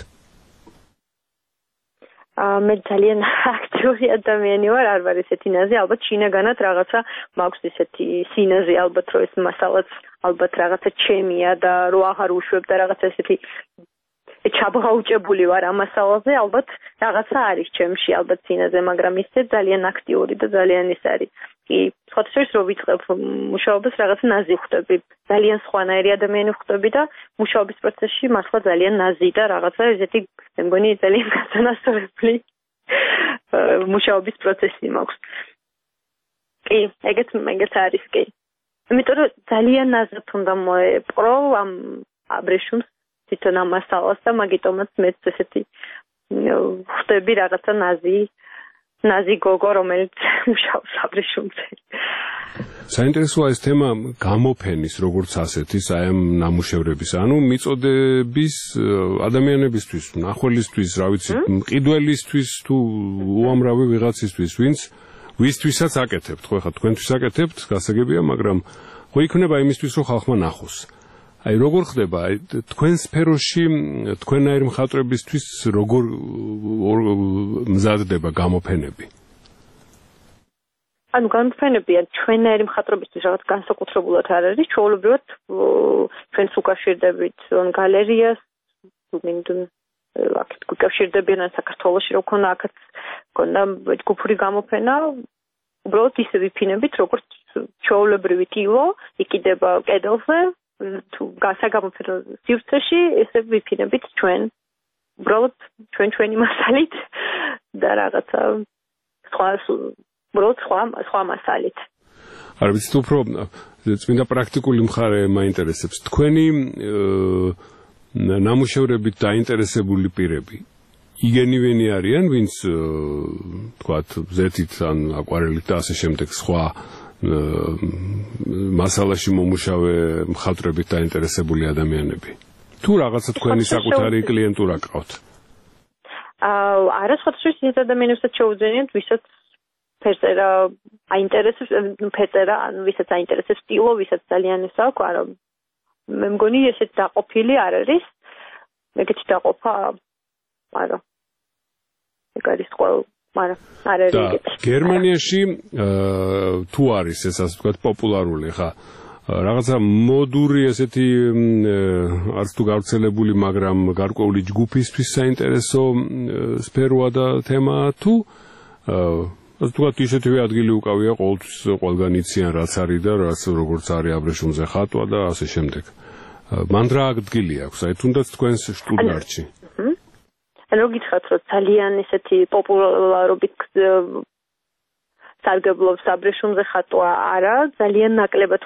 მე ძალიან აქტიური ადამიანი ვარ, არ ვარ ესეთი ნაზი, ალბათ შინაგანად რაღაცა მაქვს ესეთი სინაზი, ალბათ რომ ეს მასალაც ალბათ რაღაცა ჩემია და რო აღარ უშვებ და რაღაცა ესეთი ჩაბღაუჭებული ვარ ამ მასალაზე, ალბათ რაღაცა არის ჩემში, ალბათ სინაზე, მაგრამ ისე ძალიან აქტიური და ძალიან ის არის. კი, სხვადასხვა რო ვიწყებ მუშაობას რაღაცა ნაზი ხვდები, ძალიან სხვანაირი ადამიანი ხვდები და მუშაობის პროცესში მართლა ძალიან ნაზი და რაღაცა ესეთი მე მგონი ძალიან გასანასწორებელი მუშაობის პროცესი მაქვს. კი, ეგეც არის კი. იმიტომ რომ ძალიან ნაზად უნდა მოეპყრო ამ აბრეშუმს თვითონ ამ მასალას და მაგიტომაც მეც ესეთი ხვდები რაღაცა ნაზი ნაზი გოგო, რომელიც მუშაობს აბრეშუმზე. საინტერესოა ეს თემა გამოფენის, როგორც ასეთის, აი ამ ნამუშევრების, ანუ მიწოდების ადამიანებისთვის, მნახველისთვის, რა ვიცი, მყიდველისთვის თუ უამრავი ვიღაცისთვის, ვისთვისაც აკეთებთ, ხო, ხა თქვენთვის აკეთებთ, გასაგებია, მაგრამ ხო იქნება იმისთვის, რომ ხალხმა ნახოს. აი როგორ ხდება აი თქვენ სფეროში თქვენაირ მხატვრებისთვის როგორ მზადდება გამოფენები? ანუ გამოფენები ჩვენაირი მხატვრებისთვის რაღაც განსაკუთრებულად არ არის, ჩვეულებრივად ჩვენს უკავშირდებით გალერეას, აქეთ უკავშირდებიან საქართველოში რო ქონა აქაც ქონდა ჯგუფური გამოფენა, უბრალოდ ისე ვიფინებით, როგორც ჩვეულებრივი ტილო იყიდება კედელზე, თუ გასაგამოფენო სივრცეში, ესე ვიფინებით ჩვენ, უბრალოდ ჩვენი მასალით და რაღაცა სხვა მასალით. არა ვიცი, უფრო წმინდა პრაქტიკული მხარე მაინტერესებს. თქვენი ნამუშევრებით დაინტერესებული პირები იგენივენი არიან, ვინც თქვათ, ზეთით ან აკვარელით და ასე შემდეგ სხვა მასალაში მომუშავე მხატვრებით დაინტერესებული ადამიანები. თუ რაღაცა თქვენი საკუთარი კლიენტურა ყავთ? არა, სხვადასხვა ის ადამიანებსაც შეუძენიათ, ვისაც ფერწერა აინტერესებს, ფერწერა, ანუ ვისაც აინტერესებს სტილო, ვისაც ძალიან ეს აქვს, არა. მე მგონი ესეთ დაყოფილი არ არის. ეგეთი დაყოფა არა. ეგ არის ყოველ მაგრამ არ არის ეგეთი. გერმანიაში თუ არის ეს ასე ვთქვათ პოპულარული ხა რაღაცა მოდური ესეთი არც თუ გავრცელებული, მაგრამ გარკვეული ჯგუფისთვის საინტერესო სფეროა და თემაა თუ ასე ვთქვათ ისეთივე ადგილი უკავია ყოველთვის ყველგან იციან რაც არის და რაც როგორც არის აბრეშუმზე ხატვა და ასე შემდეგ. მან რა ადგილი აქვს აი თუნდაც თქვენს შტუტგარტში? ანუ გითხრათ რომ ძალიან ესეთი პოპულარობით სარგებლობს აბრეშუმზე ხატვა არა, ძალიან ნაკლებად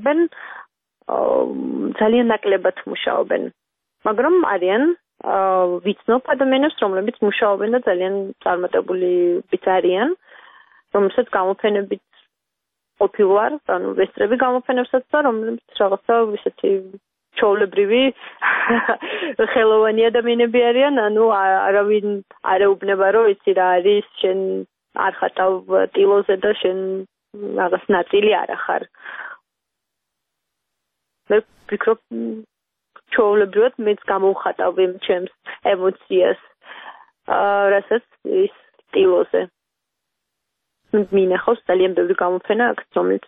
მუშაობენ, მაგრამ არიან ვიცნობ ადამიანებს, რომლებიც მუშაობენ და ძალიან წარმატებულიც არიან, რომელსაც გამოფენებით ყოფილვარ, ანუ ვესწრები გამოფენებსაც და რომლებიც რაღაცა ისეთი ჩვეულებრივი ხელოვანი ადამიანები არიან, ანუ არავინ არ ეუბნება, რომ იცი რა არის, შენ არ ხატავ ტილოზე და შენ რაღაც ნაწილი არ ახარ. მე ვფიქრობ, ჩვეულებრივად მეც გამოვხატავ იმ ჩემს ემოციას, რასაც ის ტილოზე. მინახავს ძალიან ბევრი გამოფენა, რომელიც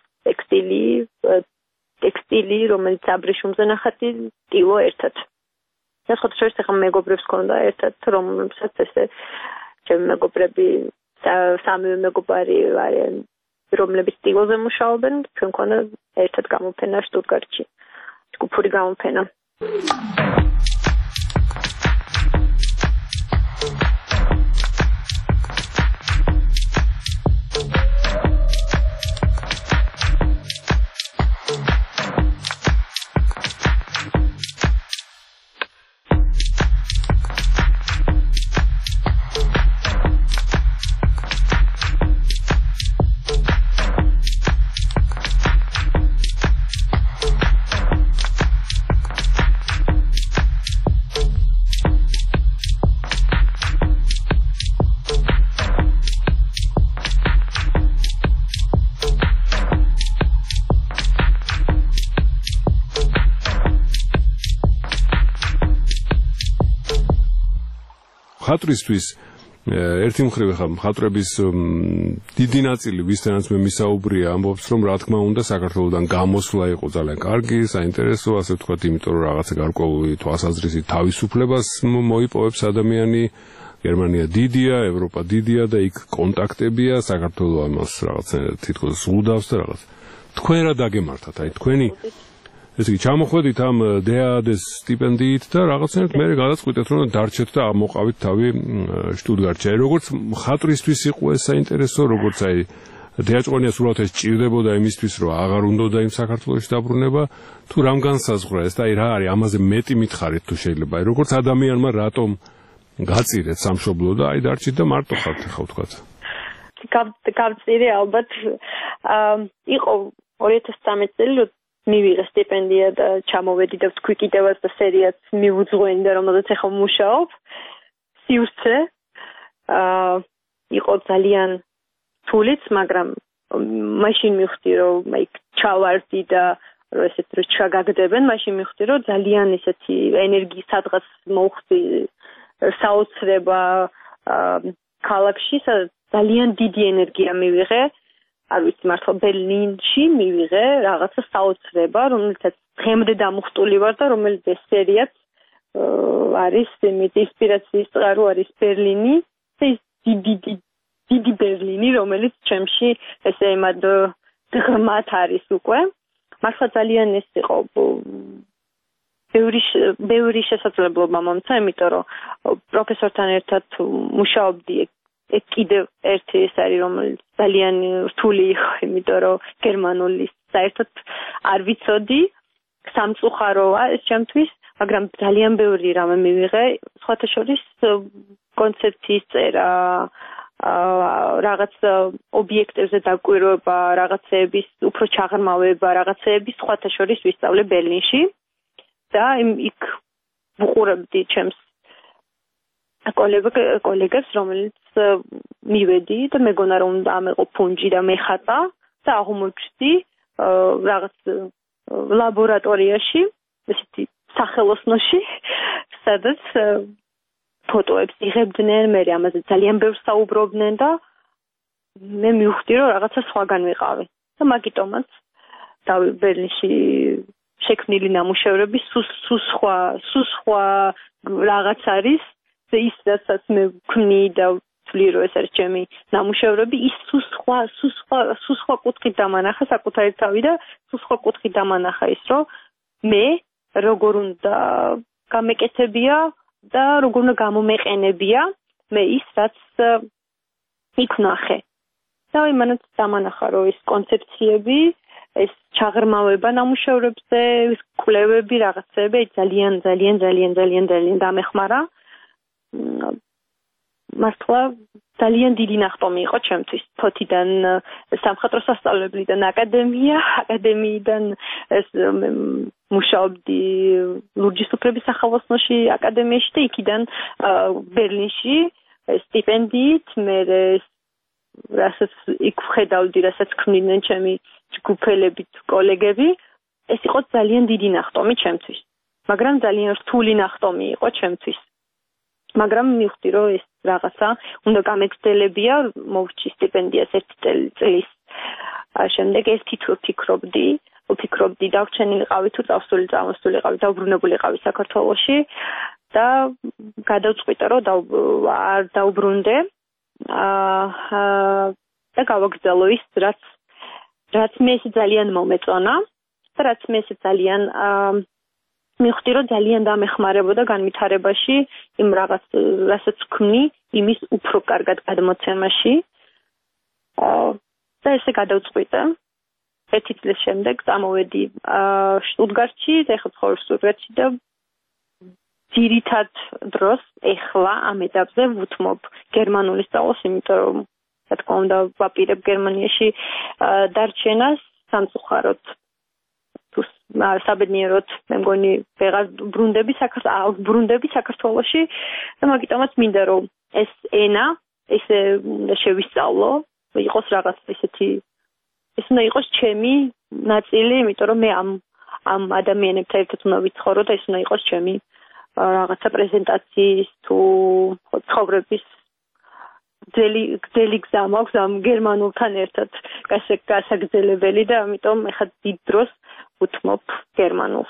ტექსტილი, რომელიც აბრეშუმზე ნახატი, ტილო ერთად. და სხვადასხვა ახლა მეგობრებს ქონდა ერთად, რომელსაც ესე ჩემი მეგობრები სამივე მეგობარი არიან, რომლებიც ტილოზე მუშაობენ, ჩვენ ქონდა ერთად გამოფენა შტუტგარტში. ჯგუფური გამოფენა. მხატვრისთვის ერთი მხრივ ხა მხატვრების დიდი ნაწილი ვისთანაც მე მისაუბრია ამბობს რომ რა თქმა უნდა საქართველოსთან გამოსვლა იყო ძალიან კარგი, საინტერესო, ასე ვთქვათ, იმიტომ რომ რაღაცა გარკვეული თვალსაზრისით თავისუფლებას მოიპოვებს ადამიანი. გერმანია დიდია, ევროპა დიდია და იქ კონტაქტებია, საქართველოს ამას რაღაცა თითქოს ზღუდავს და რაღაც. თქვენ რა დაგემართათ? აი თქვენი ესე იგი ჩამოხვედით ამ დეადეს სტიპენდიით და რაღაცნაირად მე გადაწყვიტეთ რომ დარჩეთ და მოყავით თავი შტუტგარტში. აი როგორც მხატვრისთვის იყო ეს საინტერესო, როგორც აი დეაჭყონიას უბრალოდ ეს ჭირდებოდა იმისთვის რომ აღარ უნდოდა იმ საქართველოში დაბრუნება, თუ რამ განსაზღვრა ეს და აი რა არის ამაზე მეტი მითხარით თუ შეიძლება. აი როგორც ადამიანმა რატომ გაწირეთ სამშობლო და აი დარჩით და მარტო ხართ ახლა ვთქვათ. გავწირე ალბათ იყო 2013 წელი მივიღე სტიპენდია და ჩამოვედი და ვთქვი კიდევაც და სერიაც მივუძღვენი და რომელზეც ახლა ვმუშაობ სივრცე იყო ძალიან თულიც მაგრამ მაშინ მივხვდი რომ ჩავარდი და ესეთ რო ჩაგაგდებენ მაშინ მივხვდი რომ ძალიან ესეთი ენერგიის სადღაც მოვხვდი საოცრება ქალაქში ძალიან დიდი ენერგია მივიღე არ ვიცი მართლა ბერლინში მივიღე რაღაცა საოცრება რომელსაც დღემდე დამუხტული ვარ და რომელიც ეს სერიაც არის იმით ინსპირაციის წყარო არის ბერლინი ეს დიდი ბერლინი რომელიც ჩემში ესე იმად ღრმად არის უკვე მართლა ძალიან ეს იყო ბევრი შესაძლებლობა მომცა იმიტომ რომ პროფესორთან ერთად მუშაობდი კიდევ ერთი ეს არის რომელიც ძალიან რთული იყო იმიტომ რომ გერმანული საერთოდ არ ვიცოდი სამწუხაროა ეს ჩემთვის მაგრამ ძალიან ბევრი რამე მივიღე სხვათა შორის კონცეფციის წერა რაღაც ობიექტებზე დაკვირვება რაღაცეების უფრო ჩაღრმავება რაღაცეების სხვათა შორის ვისწავლე ბერლინში და იქ ვუყურებდი ჩემს კოლეგებს რომელიც მივედი და მეგონა რომ ამეყო ფუნჯი და მეხატა და აღმოჩნდი რაღაც ლაბორატორიაში ესეთი სახელოსნოში სადაც ფოტოებს იღებდნენ მე ამაზე ძალიან ბევრს საუბრობდნენ და მე მივხვდი რომ რაღაცა სხვაგან ვიყავი და მაგიტომაც ბერლინში შექმნილი ნამუშევრები სულ სხვა რაღაც არის და ის რასაც მე ვქმნი და ვთვლი რომ ეს არის ჩემი ნამუშევრები ის სულ სხვა კუთხით დამანახა საკუთარი თავი და სულ სხვა კუთხით დამანახა ის რომ მე როგორ უნდა გამეკეთებია და როგორ უნდა გამომეყენებია მე ის რაც იქ ვნახე და იმანაც დამანახა რომ ეს კონცეფციები ეს ჩაღრმავება ნამუშევრებზე ეს კვლევები რაღაცები ძალიან დამეხმარა მართლა ძალიან დიდი ნახტომი იყო ჩემთვის თოთიდან სამხატვრო სასწავლებლიდან აკადემიიდან ეს მუშაობდი ლურჯის უფლების სახელოსნოში აკადემიაში და იქიდან ბერლინში სტიპენდიით მე რასაც იქ ვხედავდი რასაც ქმნიდნენ ჩემი ჯგუფელები კოლეგები ეს იყო ძალიან დიდი ნახტომი ჩემთვის მაგრამ ძალიან რთული ნახტომი იყო ჩემთვის მაგრამ მივხვდი რომ ეს რაღაცა უნდა გამეგრძელებია მოვჭი სტიპენდიას ერთი წლის შემდეგ ერთი თუ ვფიქრობდი დაგვრჩენილიყავი თუ წამოსულიყავი დაუბრუნებულიყავი საქართველოში და გადავწყვიტე რომ არ დაუბრუნდე და გავაგრძელო ის რაც მე ძალიან მომეწონა და რაც მე ძალიან მივხვდი რომ ძალიან დამეხმარებოდა განვითარებაში იმ რასაც ვქმნი იმის უფრო კარგად გადმოცემაში და ესე გადავწყვიტე ერთი წლის შემდეგ წამოვედი შტუტგარტში და ახლა ვცხოვრობ შტუტგარტში და ძირითად დროს ახლა ამ ეტაპზე ვუთმობ გერმანული სწავლას იმიტომ რომ რა თქმა უნდა ვაპირებ გერმანიაში დარჩენას სამწუხაროდ საბედნიეროდ მე მგონი ვეღარ ბრუნდები საქართველოში და მაგიტომაც მინდა რომ ეს ენა ესე უნდა შევისწავლო იყოს რაღაც ესეთი ეს უნდა იყოს ჩემი ნაწილი იმიტომ რომ მე ამ ადამიანებთან ერთად უნდა ვიცხოვრო და ეს უნდა იყოს ჩემი რაღაცა პრეზენტაციის თუ ცხოვრების გზელი გზა მაქვს ამ გერმანულთან ერთად გასაგრძელებელი და ამიტომ ეხლა დიდ დროს ვუთმობ გერმანულს.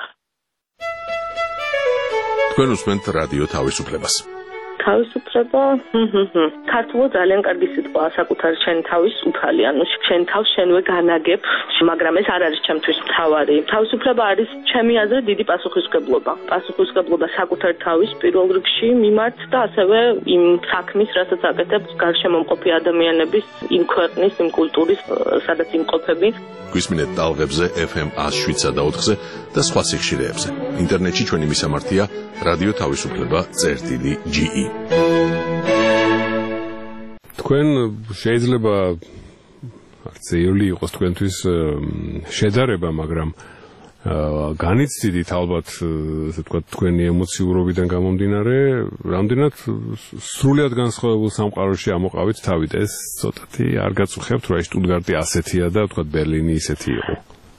თქვენ უსმენთ რადიო თავისუფლებას. თავისუფლება ქართულად ძალიან კარგი სიტყვაა საკუთარი შენი თავის უფალი ანუ შენ თავს შენვე განაგებ მაგრამ ეს არ არის ჩემთვის მთავარი თავისუფლება არის ჩემი აზრით დიდი პასუხისმგებლობა საკუთარი თავის პირველ რიგში მიმართ და ასევე იმ საქმის რასაც აკეთებ გარშემო მყოფი ადამიანების იმ ქვეყნის იმ კულტურის სადაც იმყოფები გვისმინეთ ტალღებზე FM 107.4-ზე და სხვა სიხშირეებზე ინტერნეტში ჩვენი მისამართია რადიო თავისუფლება.ge თქვენ შეიძლება არც ძირი იყოს თქვენთვის შედარება, მაგრამ განიცდით ალბათ ესე ვთქვათ თქვენი ემოციურობიდან გამომდინარე, რამდენად სრულად განსხვავებულ სამყაროში ამოყავით თავით, ეს ცოტათი არ გაწუხებთ, რომ შტუტგარტი ასეთია და ვთქვათ ბერლინი ისეთი იყო.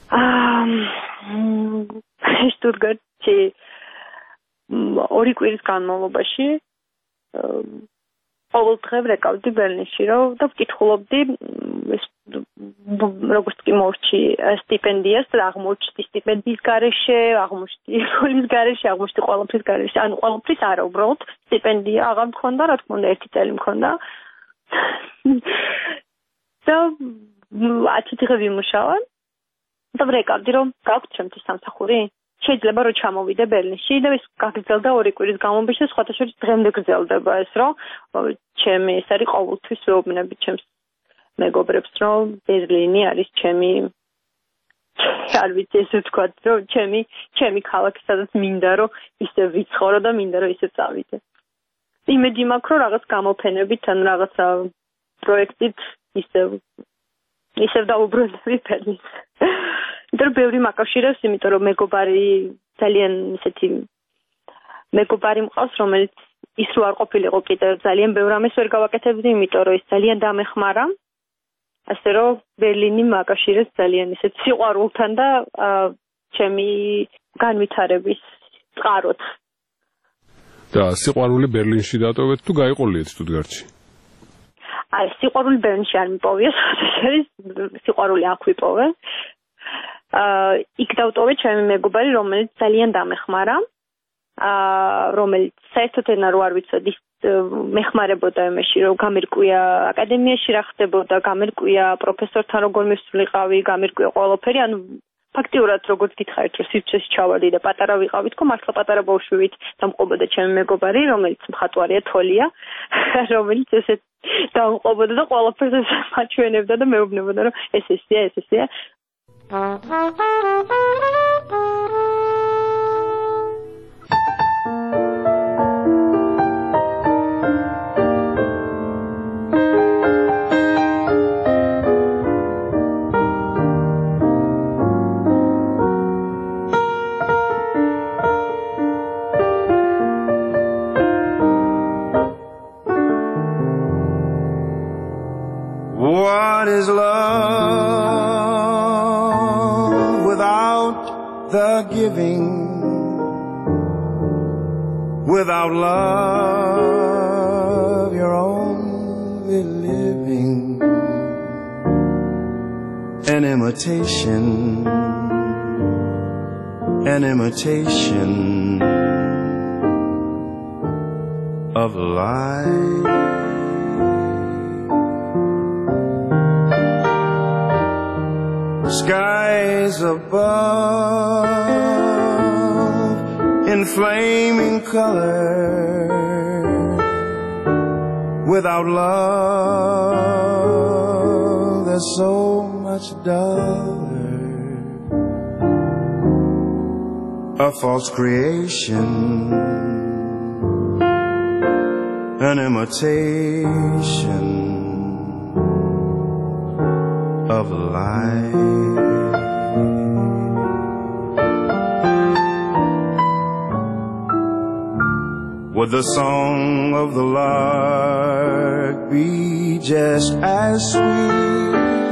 შტუტგარტში 2 კვირის განმავლობაში ყოველდღე ვრეკავდი ბერლინში, რომ და ვკითხულობდი როგორც კი მოვჭი სტიპენდიას და აღმოჩნდი სტიპენდიის გარეშე, აღმოჩნდი ფულის გარეშე, აღმოჩნდი ყველაფრის გარეშე, ანუ ყველაფრის არა, უბრალოდ სტიპენდია აღარ მქონდა, რა თქმა უნდა, 1 წელი მქონდა. და 10 დღე ვიმუშავა და ვრეკავდი, რომ გაქვთ ჩემთვის სამსახური? შეიძლება რომ ჩამოვიდე ბერლინში და ეს გაგრძელდა 2 კვირის განმავლობაში და სხვათა შორის დღემდე გრძელდება ეს, რომ ჩემი ეს არის ყოველთვის ვეუბნები ჩემს მეგობრებს, რომ ბერლინი არის ჩემი არ ვიცი ესე ვთქვათ, რომ ჩემი ქალაქი, სადაც მინდა რომ ისე ვიცხოვრო და მინდა რომ ისე წავიდე. იმედი მაქვს, რომ რაღაც გამოფენებით ან რაღაცა პროექტით ისევ დაუბრუნდები ბერლინს. და ბევრი მაკავშირებს, იმიტომ რომ მეგობარი ძალიან ისეთი მეგობარი მყავს, რომელიც ის რო არ ყოფილიყო კიდევ ძალიან ბევრ ამას ვერ გავაკეთებდი, იმიტომ რომ ის ძალიან დამეხმარა. ასე რომ ბერლინი მაკავშირებს ძალიან ისეთ სიყვარულთან და ჩემი განვითარების წყაროთ. და სიყვარული ბერლინში დატოვეთ თუ გაიყოლიეთ შტუტგარტში? აი, სიყვარული ბერლინში არ მიპოვია, სიყვარული აქ ვიპოვე. იქ დავტოვე ჩემი მეგობარი, რომელიც ძალიან დამეხმარა, რომელიც საერთოდ ენა რო არ ვიცოდი, მეხმარებოდა იმაში, რომ გამერკვია აკადემიაში რა ხდებოდა, გამერკვია პროფესორთან როგორ მივსვლიყავი, გამერკვია ყველაფერი, ანუ ფაქტიურად როგორც გითხარით, რომ სივრცეში ჩავარდი და პატარა ვიყავი, თქო მართლა პატარა ბავშვივით დამყობოდა ჩემი მეგობარი, რომელიც მხატვარია, თოლია, რომელიც ესე დამყობოდა და ყველაფერს მაჩვენებდა და მეუბნებოდა, რომ ეს ესეა. What is love without the giving? Without love, you're only living an imitation of life. Skies above in flaming color. Without love, there's so much duller. A false creation, an imitation of life. Would the song of the lark be just as sweet?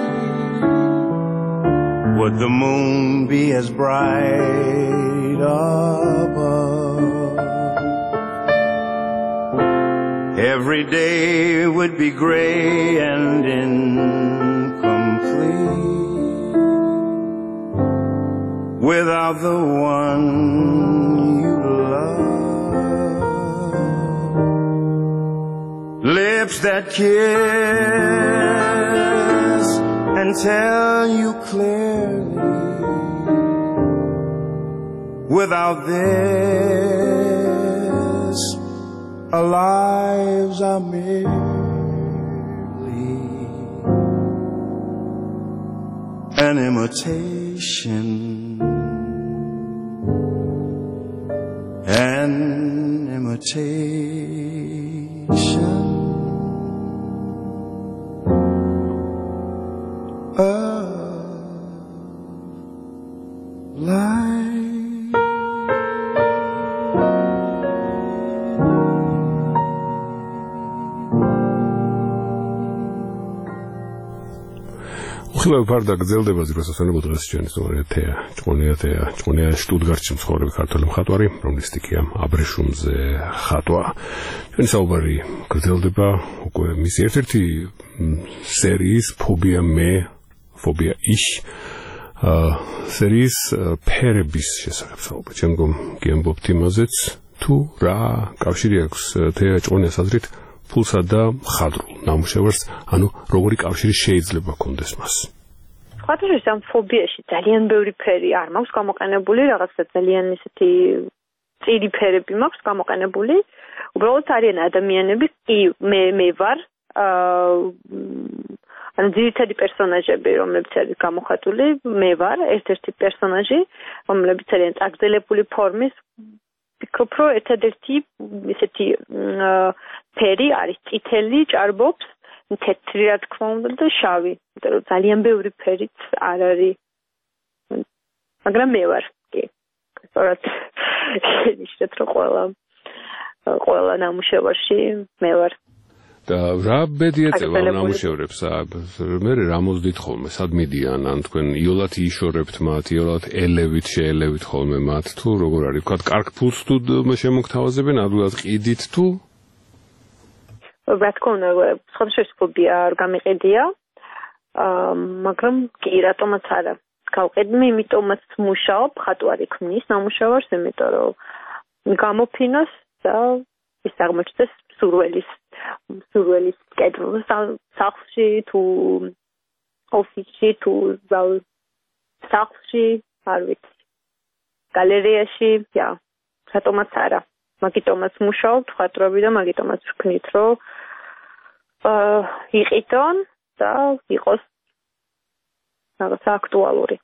Would the moon be as bright above? Every day would be gray and incomplete without the one you love. Lips that kiss and tell you clearly, without this our lives are merely an imitation, თხილავი ფარდა გრძელდება როდესაც ვენებო დღეს ჩვენი სწორია ჭყონია შტუტგარტში მცხოვრები ქართველი მხატვარი, რომლის სტიქია აბრეშუმზე ხატვა. ჩვენი საუბარი გრძელდება უკვე მისი ერთ-ერთი სერიის ფობია ის სერიის ფერების შესახებ საუბარი. ჩემგომ გიამბობთ იმაზეც თუ რა კავშირი აქვს თეა ჭყონიას აზრით ფულსა და მხატვრულ ნამუშევარს, ანუ როგორი კავშირი შეიძლება კონდეს მას. ხატვაში ამ ფობიაში ძალიან ბევრი ფერი არ მაქვს გამოყენებული, რაღაცა ძალიან ისეთი წირი ფერები მაქვს გამოყენებული. უბრალოდ არიან ადამიანები, მე ვარ, ანუ ძირითადი პერსონაჟები, რომლებიც არის გამოხატული, მე ვარ ერთ-ერთი პერსონაჟი, რომლებიც არიან წაგრძელებული ფორმის. ვფიქრობ, რომ ერთადერთი ისეთი ფერი არის წითელი, ჭარბობს, თეთრი რა თქმა უნდა და შავი. იმიტომ რომ ძალიან ბევრი ფერიც არ არის. მაგრამ მე ვარ, კი. სწორად შენიშნეთ, რომ ყველა ნამუშევარში მე ვარ. და რა ბედი ეწევა ნამუშევრებს? მე რა მოსდით ხოლმე, სად მიდიან? ან თქვენ იოლად იშორებთ მათ, იოლად ელევით შეელევით ხოლმე მათ, თუ როგორ არის? ვთქვათ, კარგ ფულს თუ შემოგთავაზებენ, ადვილად ყიდით თუ? რა თქმა უნდა, სხვადასხვა ფობია არ გამიყიდია, მაგრამ კი, რატომაც არა. გავყიდმი, იმიტომაც მუშაობ, ხატვარი ქმნის ნამუშევარს, იმიტომ რომ გამოფინოს და ის აღმოჩნდეს სურველის კედლზე, სახლში თუ ოფისში თუ სახლში, არ ვიცი, გალერეაში, რატომაც არა. მაგიტომაც მუშაობთ ხატვრები და მაგიტომაც ვქნით, რომ იყიდონ და იყოს რაღაცა აქტუალური.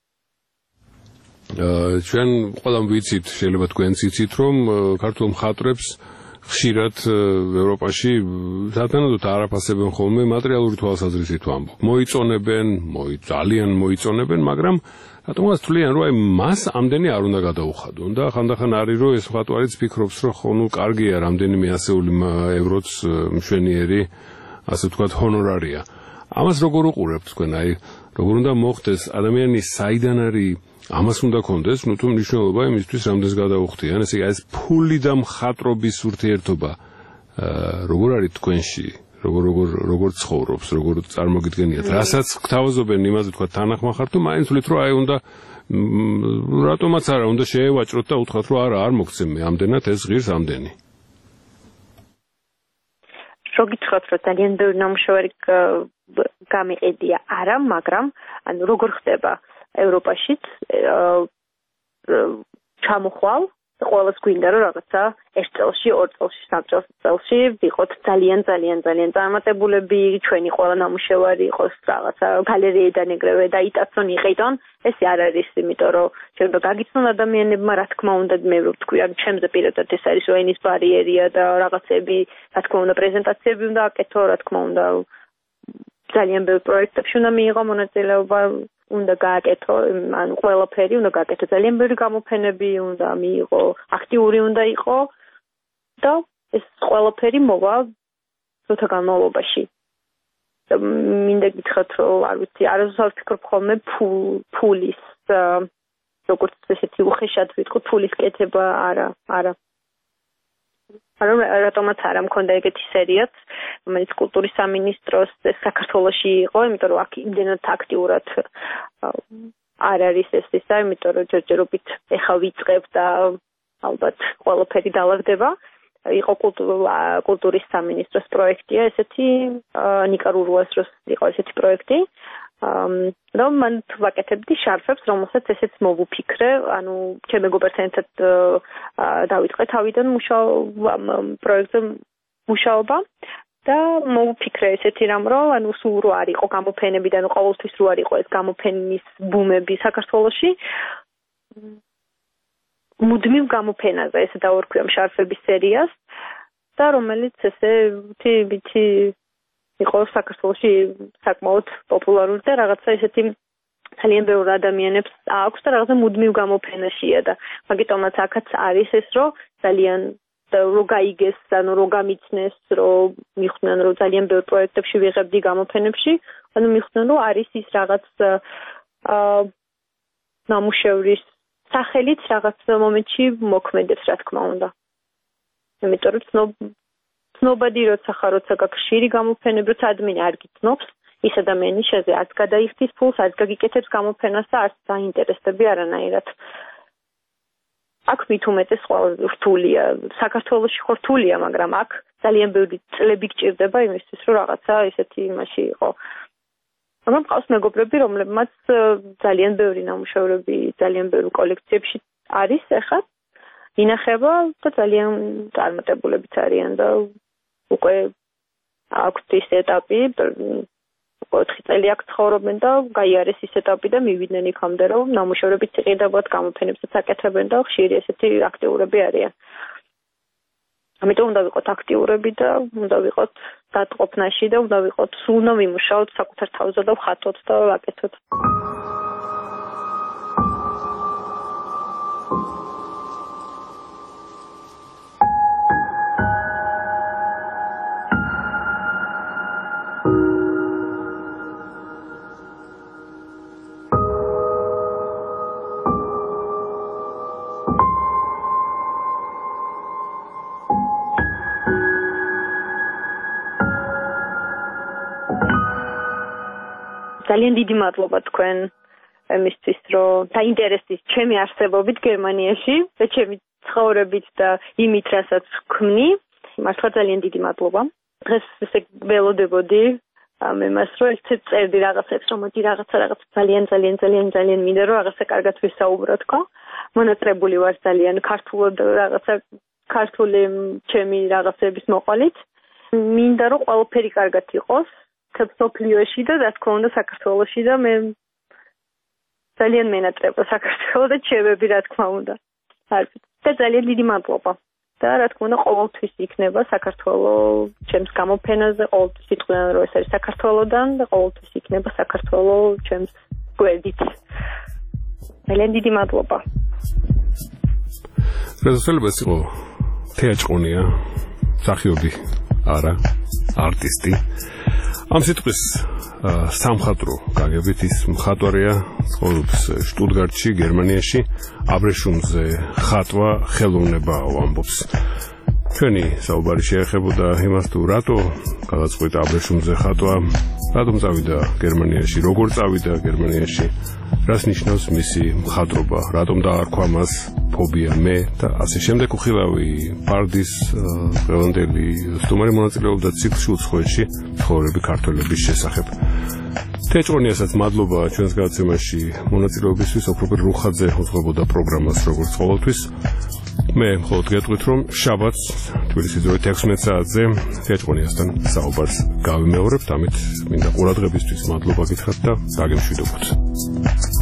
ჩვენ ყველამ ვიცით, შეიძლება თქვენც იცით, რომ ქართულ მხატვრებს ხშირად ევროპაში სათანადოდ არაფასებენ ხოლმე მატერიალური თვალსაზრისით ვამბობ. ძალიან მოიწონებენ, მაგრამ რატომაც თვლიან, რომ მას ამდენი არ უნდა გადაუხადონ და ხანდახან არის, რომ ეს მხატვარიც ფიქრობს, რომ კარგია რამდენიმე ასეული ევროც მშვენიერი, ასე ვთქვათ, ჰონორარია. ამას როგორ უყურებთ თქვენ? როგორ უნდა მოხდეს ადამიანი საიდან არის ამას უნდა კონდეს, თუ მნიშვნელობა იმისთვის რამდენს გადაუხდიან, ესე იგი ეს ფული და მხატვრობის ურთიერთობა როგორ არის თქვენში? როგორ ცხოვრობს, როგორ წარმოგიდგენიათ? რასაც გთავაზობენ იმაზე თქვა თანახმახარ თუ მაინც ვთვლით, რომ უნდა რატომაც არა, უნდა შეევაჭროთ და უთხრათ, რომ არ მოგცემ მე ამდენად ეს ღირს ამდენი. შეგიძლიათ რომ ძალიან ბევრი ნამუშევარი გამიყიდია არა, მაგრამ ანუ როგორ ხდება ევროპაშიც ჩამოხვალ ყველას გვინდა რომ რაღაცა ერთ წელში, ორ წელში, სამ წელში ვიყოთ ძალიან წარმატებულები, ჩვენი ყველა ნამუშევარი იყოს რაღაცა გალერეიდან ეგრევე დაიტაცონ, იყიდონ. ეს არ არის, იმიტომ რომ შეიძლება გაგიცნონ ადამიანებმა, რა თქმა უნდა, მე ვთქვი, ან ჩემზე პირადად ეს არის ენის ბარიერია და რაღაცები, რა თქმა უნდა, პრეზენტაციები უნდა აკეთო, რა თქმა უნდა, ძალიან ბევრ პროექტებში უნდა მიიღო მონაწილეობა. უნდა გააკეთო, ანუ ყველაფერი უნდა გააკეთო, ძალიან ბევრი გამოფენები უნდა მიიღო, აქტიური უნდა იყო და ეს ყველაფერი მოვა დროთა განმავლობაში. მინდა გითხრათ, რომ არ ვიცი, არასდროს ვფიქრობ ხოლმე ფულის, როგორც ესეთი უხეშად ვიტყვი, ფულის კეთება არა. რატომაც არა მქონდა ეგეთი სერიაც, რომელიც კულტურის სამინისტროს საქართველოში იყო, იმიტომ რომ აქ იმდენად აქტიურად არ არის ეს ისა, იმიტომ რომ ჯერჯერობით ეხა ვიწყებ და ალბათ ყველაფერი დაალაგდება. იყო კულტურის სამინისტროს პროექტია ესეთი, ნიკა რურუასროს იყო ესეთი პროექტი. რომ მან ვაკეთებდი შარფებს, რომელსაც ესეც მოვუფიქრე, ანუ ჩემ მეგობართან ერთად დავიწყე თავიდან პროექტზე მუშაობა და მოვუფიქრე ესეთი რამ, რომ ანუ სულ რო არ იყო გამოფენები და ანუ ყოველთვის რო არ იყო ეს გამოფენის ბუმები საქართველოში. მუდმივ გამოფენაზე ესე დავარქვიამ შარფების სერიას და რომელიც ესე თვითი იყო საქართველოში საკმაოდ პოპულარული და რაღაცა ესეთი ძალიან ბევრი ადამიანებს აქვს და რაღაცა მუდმივ გამოფენაშია და მაგიტომაც აქაც არის ეს, რომ ძალიან რო გაიგეს, ანუ რო გამიცნეს, რომ მიხვდნენ, რომ ძალიან ბევრ პროექტებში ვიღებდი გამოფენებში, ანუ მიხვდნენ, რომ არის ის რაღაც ნამუშევრის სახელით რაღაც მომენტში მოქმედებს, რა თქმა უნდა. იმიტომ რომ ცნობადი როცა გაქვს ხშირი გამოფენები, როცა ადამიანი არ გიცნობს, ის ადამიანი შეზე არც გადაიხდის ფულს, არც გაგიკეთებს გამოფენას და არც დაინტერესდები არანაირად. აქ მით უმეტეს რთულია, საქართველოში რთულია, მაგრამ აქ ძალიან ბევრი წლები გჭირდება იმისთვის, რომ რაღაცა ესეთი იმაში იყო. მაგრამ ყავს მეგობრები, რომლებმაც ძალიან ბევრი ნამუშევრები, ძალიან ბევრი კოლექციებში არის ახლა ინახება და ძალიან წარმატებულებიც არიან და უკვე აქვთ ის ეტაპი, 4 წელი აქ ცხოვრობენ და გაიარეს ის ეტაპი და მივიდნენ იქამდე, რომ ნამუშევრებიც იყიდებათ, გამოფენებსაც აკეთებენ და ხშირი ესეთი აქტიურები არიან. ამიტომ უნდა ვიყოთ აქტიურები და უნდა ვიყოთ დატყობნაში და უნდა ვიმუშაოთ საკუთარ თავზე და ვხატოთ და ვაკეთოთ. ძალიან დიდი მადლობა თქვენ იმისთვის, რომ დაინტერესდით ჩემი არსებობით გერმანიაში და ჩემი ცხოვრებით და იმით, რასაც ვქმნი. მართლა ძალიან დიდი მადლობა. დღეს ესე ველოდებოდი მე მას რომ ერთ წერდი რაღაცებს, რომ მოდი რაღაცა ძალიან მინდა რომ რაღაცა კარგად ვისაუბრო თქო. მონაწილეებული ვარ ძალიან ქართულად რაღაცა ქართული ჩემი რაღაცების მოყოლით. მინდა რომ ყველაფერი კარგად იყოს. სოფლიოში და რა თქმა უნდა საქართველოში და მე ძალიან მენატრება საქართველოს და ჩემები რა თქმა უნდა. და ძალიან დიდი მადლობა. და რა თქმა უნდა ყოველთვის იქნება საქართველოს ჩემს გამოფენაზე, ყოველთვის იტყვიან რომ ეს არის საქართველოსდან და ყოველთვის იქნება საქართველოს ჩემს გვერდით. ძალიან დიდი მადლობა. რეზოლუცია იყო თეატრონია, მსახიობი არა, არტისტი. ამ სიტყვის სამხატვრო გაგებით ის მხატვარია, ცხოვრობს შტუტგარტში, გერმანიაში, აბრეშუმზე ხატვა ხელოვნებაა ამბობს. ჩვენი საუბარი შეეხებოდა იმას თუ რატო გადაწყვიტა აბრეშუმზე ხატვა, რატომ წავიდა გერმანიაში, როგორ წავიდა გერმანიაში, რას ნიშნავს მისი მხატვრობა, რატომ დაარქვა მას ფობია მე და ასე შემდეგ. უხილავი პარდის ყველანდელი სტუმარი მონაწილეობდა ციკლში უცხოეთში ცხოვრები ქართველების შესახებ. თეატრონიასაც მადლობა ჩვენს გადაცემაში მონაწილეობისთვის. ოქროპერ რუხაძე უძღვებოდა პროგრამას როგორც ყოველთვის. მე მხოლოდ გეტყვით, რომ შაბათს თბილისის 16 საათზე თეატრონიასთან საუბარს გავიმეორებთ. ამით მინდა ყურადღებისთვის მადლობა გითხრათ და დაგემშვიდობოთ.